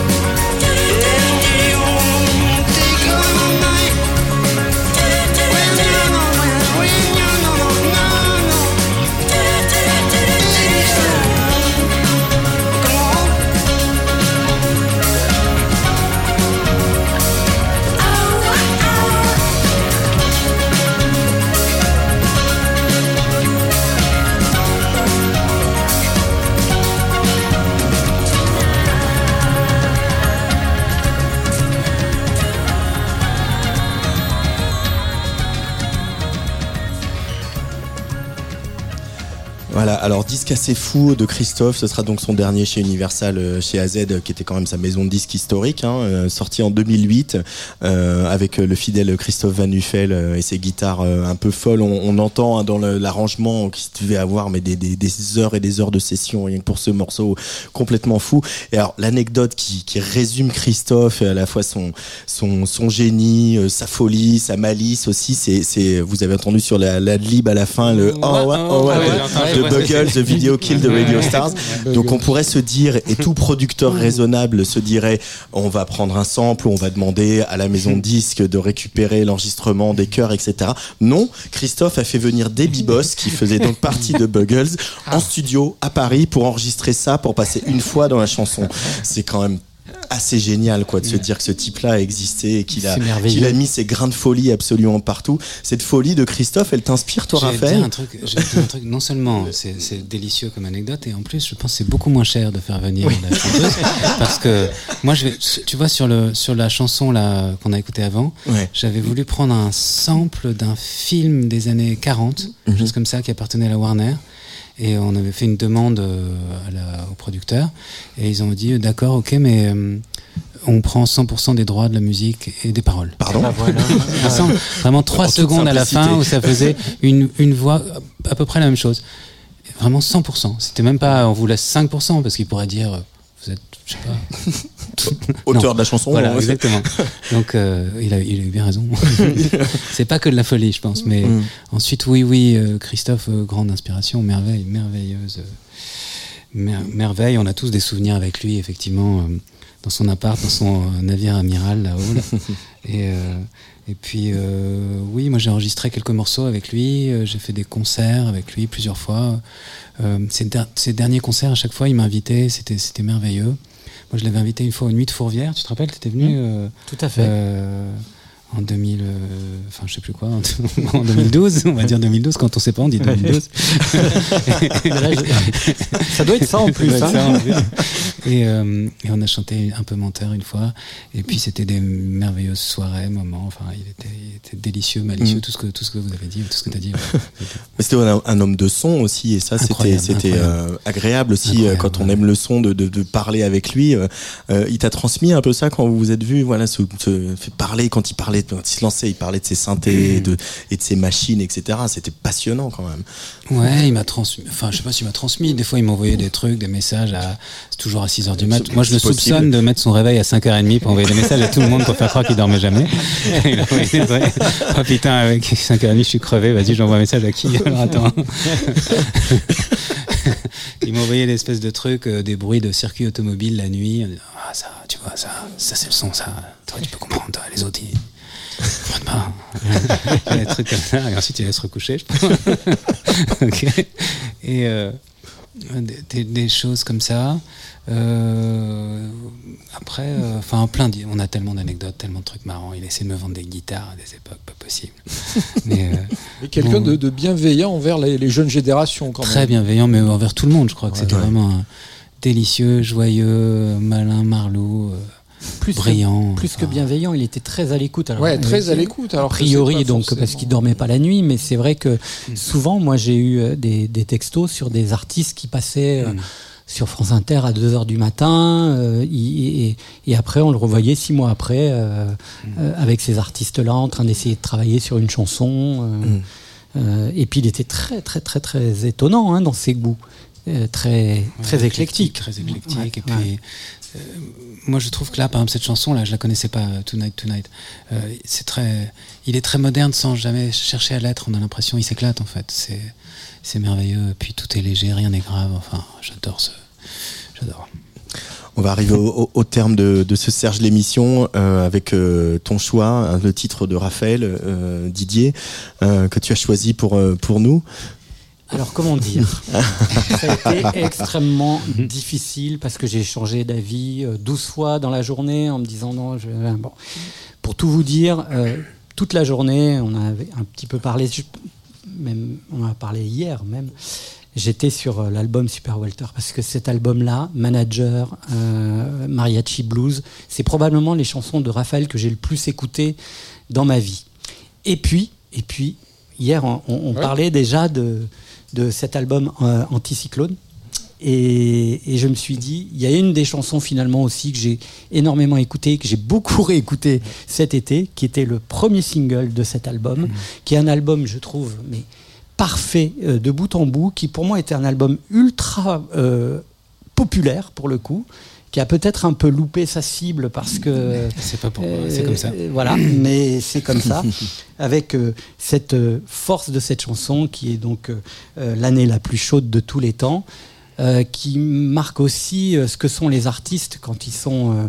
Voilà, alors disque assez fou de Christophe, ce sera donc son dernier chez Universal, chez AZ, qui était quand même sa maison de disque historique, sorti en 2008, avec le fidèle Christophe Van Nuffel et ses guitares un peu folles. On entend dans l'arrangement qu'il devait avoir mais des heures et des heures de session rien que pour ce morceau complètement fou. Et alors l'anecdote qui résume Christophe, à la fois son génie, sa folie, sa malice aussi, c'est vous avez entendu sur la lib à la fin le de Buggles, The Video Kill the Radio Stars. Donc on pourrait se dire, et tout producteur raisonnable se dirait, on va prendre un sample, on va demander à la maison de disques de récupérer l'enregistrement des chœurs, etc. Non, Christophe a fait venir Debbie Boss, qui faisait donc partie de Buggles, en studio à Paris pour enregistrer ça, pour passer une fois dans la chanson. C'est quand même assez génial de se dire que ce type-là a existé et qu'il a mis ses grains de folie absolument partout. Cette folie de Christophe, elle t'inspire, toi, Raphaël ? Je vais te dire un truc, non seulement c'est délicieux comme anecdote, et en plus je pense que c'est beaucoup moins cher de faire venir la chanteuse, parce que moi tu vois sur la chanson là qu'on a écoutée avant, j'avais voulu prendre un sample d'un film des années 40, chose comme ça, qui appartenait à la Warner. Et on avait fait une demande au producteur, et ils ont dit d'accord, ok, mais on prend 100% des droits de la musique et des paroles. Pardon ? Vraiment 3 secondes à la fin où ça faisait une voix à peu près la même chose. Vraiment 100%. C'était même pas on vous laisse 5% parce qu'il pourrait dire vous êtes, je sais pas, auteur de la chanson. Voilà, exactement. Donc il a eu bien raison. C'est pas que de la folie, je pense, mais ensuite oui, Christophe, grande inspiration, merveilleuse merveille. On a tous des souvenirs avec lui, effectivement, dans son appart, dans son navire amiral là-haut. Là. Et puis oui, moi j'ai enregistré quelques morceaux avec lui, j'ai fait des concerts avec lui plusieurs fois. Ces derniers concerts, à chaque fois il m'invitait, c'était merveilleux. Moi je l'avais invité une fois aux Nuits de Fourvière, tu te rappelles, t'étais venu tout à fait. En 2000, enfin je sais plus quoi, en 2012, on va dire 2012, quand on sait pas on dit 2012. Ça doit être ça en plus. Et on a chanté un peu Menteur une fois. Et puis c'était des merveilleuses soirées, moments. Enfin, il était délicieux, malicieux, tout ce que vous avez dit, tout ce que tu as dit. Mais c'était un homme de son aussi, et ça c'était agréable aussi quand on aime le son de parler avec lui. Il t'a transmis un peu ça quand vous vous êtes vus, voilà, se fait parler quand il se lançait, il parlait de ses synthés et de ses machines, etc. C'était passionnant quand même. Ouais, il m'a transmis. Enfin, je sais pas s'il m'a transmis. Des fois, il m'envoyait des trucs, des messages toujours à 6h du mat. Moi, je le soupçonne de mettre son réveil à 5h30 pour envoyer des messages à tout le monde pour faire croire qu'il dormait jamais. Il a envoyé des trucs. Oh putain, avec 5h30, je suis crevé. Vas-y, j'envoie un message à qui? Alors, attends. Il m'envoyait l'espèce de truc, des bruits de circuit automobile la nuit. Ah, ça, tu vois, ça c'est le son, ça. Toi, tu peux comprendre, toi, les autres, ils comprennent pas. Il y a des trucs comme ça, et ensuite il allait se recoucher, je pense. Okay. Et des choses comme ça. Après, on a tellement d'anecdotes, tellement de trucs marrants. Il essaie de me vendre des guitares à des époques pas possibles. Mais quelqu'un de bienveillant envers les jeunes générations, quand même. Très bienveillant, mais envers tout le monde. Je crois que c'était vraiment délicieux, joyeux, malin, marlou. Brillant. Plus que bienveillant, il était très à l'écoute. Alors, très à l'écoute. Alors a priori, donc, parce qu'il dormait pas la nuit, mais c'est vrai que souvent, moi, j'ai eu des textos sur des artistes qui passaient sur France Inter à 2h du matin, et après, on le revoyait 6 mois après, avec ces artistes-là, en train d'essayer de travailler sur une chanson. Et puis, il était très, très, très, très étonnant dans ses goûts. Très éclectique. Très éclectique. Ouais, et puis, moi, je trouve que là, par exemple, cette chanson-là, je la connaissais pas, Tonight Tonight. Il est très moderne sans jamais chercher à l'être. On a l'impression, il s'éclate en fait. C'est merveilleux. Et puis tout est léger, rien n'est grave. Enfin, j'adore. On va arriver au terme de ce Serge l'émission avec ton choix, le titre de Raphaël, Didier, que tu as choisi pour nous. Alors, comment dire? Ça a été extrêmement difficile parce que j'ai changé d'avis 12 fois dans la journée en me disant non. Bon. Pour tout vous dire, toute la journée, on avait un petit peu parlé, on a parlé hier même. J'étais sur l'album Super Walter parce que cet album-là, Manager, Mariachi Blues, c'est probablement les chansons de Raphaël que j'ai le plus écoutées dans ma vie. Et puis hier, on parlait déjà de cet album Anticyclone, et je me suis dit, il y a une des chansons finalement aussi que j'ai énormément écouté, que j'ai beaucoup réécouté cet été, qui était le premier single de cet album, qui est un album, je trouve, mais parfait de bout en bout, qui pour moi était un album ultra populaire pour le coup, qui a peut-être un peu loupé sa cible parce que c'est pas pour c'est comme ça. Voilà, mais c'est comme ça, avec cette force de cette chanson qui est donc l'année la plus chaude de tous les temps, qui marque aussi ce que sont les artistes quand ils sont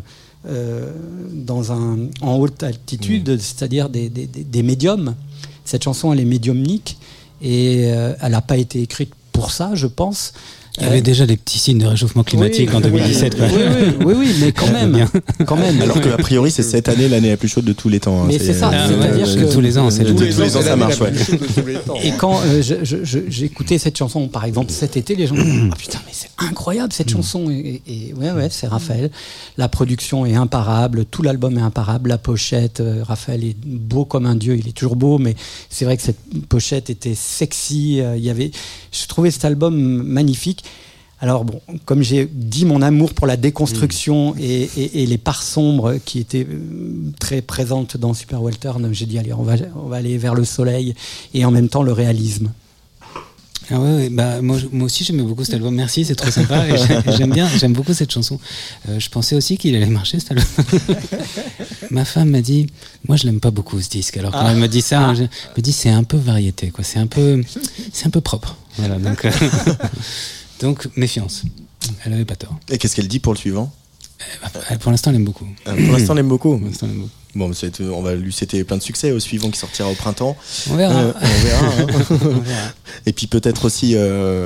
en haute altitude, c'est-à-dire des médiums. Cette chanson, elle est médiumnique et elle n'a pas été écrite pour ça, je pense. Il y avait déjà des petits signes de réchauffement climatique en 2017. Oui, mais quand même. Alors que a priori c'est cette année l'année la plus chaude de tous les temps. Mais c'est ça, c'est-à-dire que tous les ans, tous les ans ça marche. Et quand j'écoutais cette chanson, par exemple cet été, les gens disaient ah putain mais c'est incroyable cette chanson. Et c'est Raphaël. La production est imparable, tout l'album est imparable, la pochette. Raphaël est beau comme un dieu, il est toujours beau, mais c'est vrai que cette pochette était sexy. Je trouvais cet album magnifique. Alors bon, comme j'ai dit mon amour pour la déconstruction et les parts sombres qui étaient très présentes dans Super Walter, j'ai dit allez, on va aller vers le soleil et en même temps le réalisme. Ah ouais, bah moi aussi j'aimais beaucoup cet album. Merci, c'est trop sympa. Et j'aime beaucoup cette chanson. Je pensais aussi qu'il allait marcher cet album. Ma femme m'a dit, moi je l'aime pas beaucoup ce disque. Alors quand elle me dit ça, elle me dit c'est un peu variété, quoi. C'est un peu propre. Voilà, donc méfiance. Elle avait pas tort. Et qu'est-ce qu'elle dit pour le suivant? Pour l'instant, elle aime beaucoup. Pour l'instant, elle aime beaucoup. Bon, c'était plein de succès au suivant qui sortira au printemps. On verra. On verra. Et puis peut-être aussi,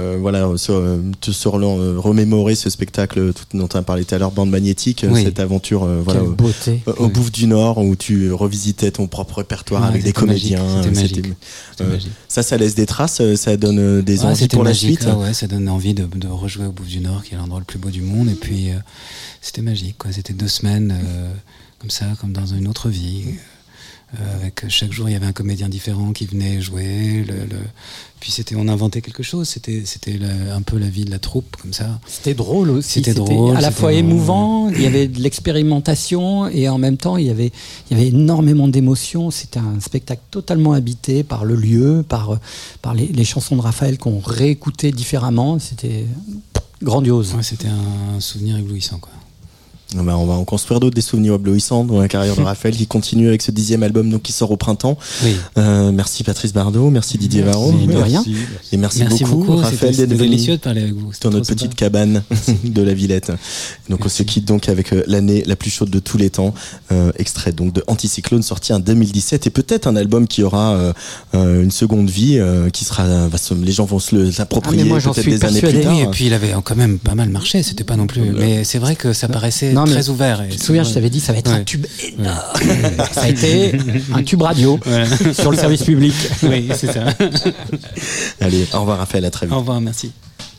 remémorer ce spectacle dont tu as parlé tout à l'heure, Bande Magnétique, cette aventure, au Bouffe du Nord, où tu revisitais ton propre répertoire avec des comédiens. C'était magique. Ça laisse des traces, ça donne des envies pour magique, la suite. Ça donne envie de rejouer au Bouffe du Nord, qui est l'endroit le plus beau du monde. Et puis, c'était magique, quoi. C'était 2 semaines. Comme ça, comme dans une autre vie. Avec chaque jour, il y avait un comédien différent qui venait jouer. Puis on inventait quelque chose. C'était un peu la vie de la troupe, comme ça. C'était drôle aussi. C'était drôle, à la fois émouvant. Il y avait de l'expérimentation et en même temps, il y avait énormément d'émotions. C'était un spectacle totalement habité par le lieu, par les chansons de Raphaël qu'on réécoutait différemment. C'était grandiose. Ouais, c'était un souvenir éblouissant, quoi. On va en construire d'autres, des souvenirs éblouissants dans la carrière de Raphaël, qui continue avec ce 10e album, donc qui sort au printemps. Oui. Merci Patrice Bardot, merci Didier Varro. De rien. Et merci beaucoup Raphaël d'être venu. Délicieux de parler avec vous. Dans notre petite cabane de la Villette. Donc on se quitte donc avec l'année la plus chaude de tous les temps, extrait donc de Anticyclone, sorti en 2017, et peut-être un album qui aura une seconde vie, qui sera, les gens vont se l'approprier peut-être des années plus tard. Oui, et puis il avait quand même pas mal marché, c'était pas non plus. Mais c'est vrai que ça paraissait très ouvert. Tu te souviens, je t'avais dit, ça va être un tube énorme. Ça a été un tube radio sur le service public. Oui, c'est ça. Allez, au revoir Raphaël, à très vite. Au revoir, merci.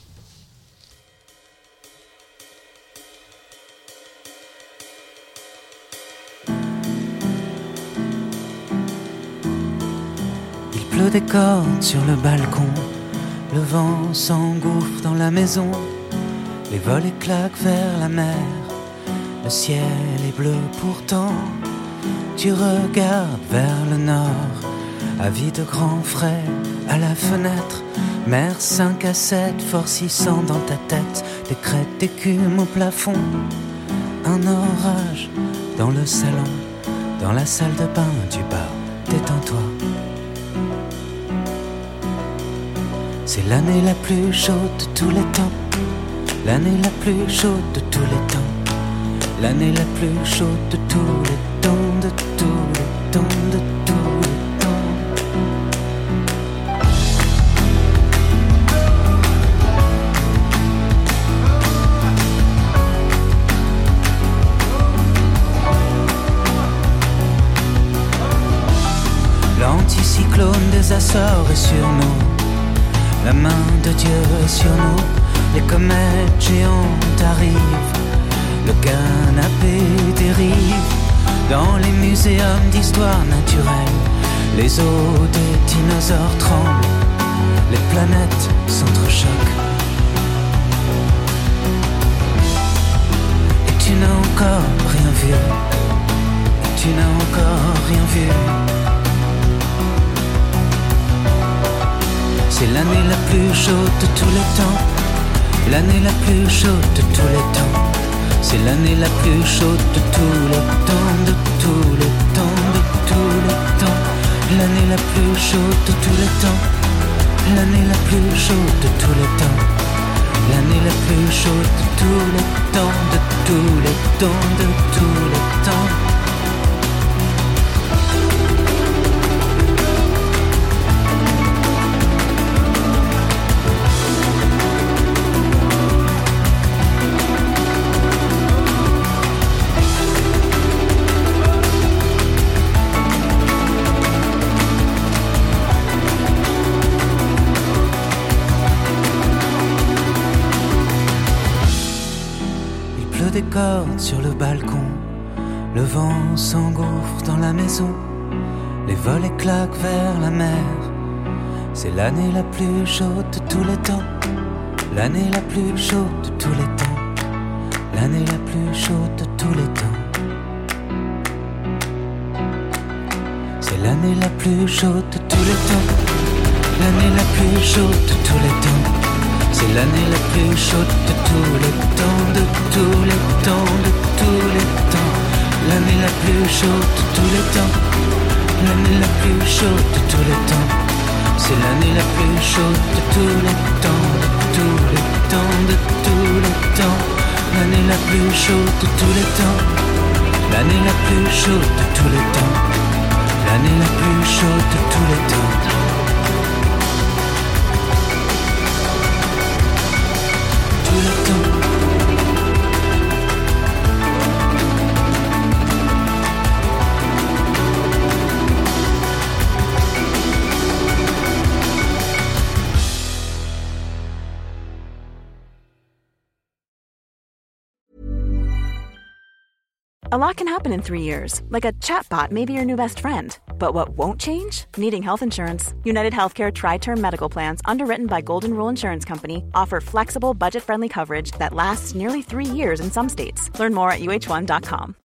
Il pleut des cordes sur le balcon, le vent s'engouffre dans la maison, les volets claquent vers la mer. Le ciel est bleu pourtant, tu regardes vers le nord, avis de grands frais à la fenêtre, mer 5 à 7, forcissant dans ta tête, des crêtes d'écume au plafond, un orage dans le salon, dans la salle de bain du bar, détends-toi. C'est l'année la plus chaude de tous les temps, l'année la plus chaude de tous les temps. L'année la plus chaude de tous les temps, de tous les temps, de tous les temps. L'anticyclone des Açores est sur nous, la main de Dieu est sur nous, les comètes géantes arrivent. Le canapé dérive dans les muséums d'histoire naturelle. Les os des dinosaures tremblent, les planètes s'entrechoquent. Et tu n'as encore rien vu, et tu n'as encore rien vu. C'est l'année la plus chaude de tous les temps, l'année la plus chaude de tous les temps. C'est l'année la plus chaude de tous les temps, de tous les temps, de tous les temps. L'année la plus chaude de tous les temps, l'année la plus chaude de tous les temps. L'année la plus chaude de tous les temps, de tous les temps, de tous les temps. Des cordes sur le balcon, le vent s'engouffre dans la maison, les volets claquent vers la mer. C'est l'année la plus chaude de tous les temps, l'année la plus chaude de tous les temps, l'année la plus chaude de tous les temps. C'est l'année la plus chaude de tous les temps, l'année la plus chaude de tous les temps. C'est l'année la plus chaude de tous les temps, de tous les temps, de tous les temps. L'année la plus chaude de tous les temps, l'année la plus chaude de tous les temps. C'est l'année la plus chaude de tous les temps, de tous les temps, de tous les temps. L'année la plus chaude de tous les temps. L'année la plus chaude de tous les temps. L'année la plus chaude de tous les temps. Tout le temps. A lot can happen in 3 years, like a chatbot may be your new best friend. But what won't change? Needing health insurance. United Healthcare Tri-Term Medical Plans, underwritten by Golden Rule Insurance Company, offer flexible, budget-friendly coverage that lasts nearly 3 years in some states. Learn more at uh1.com.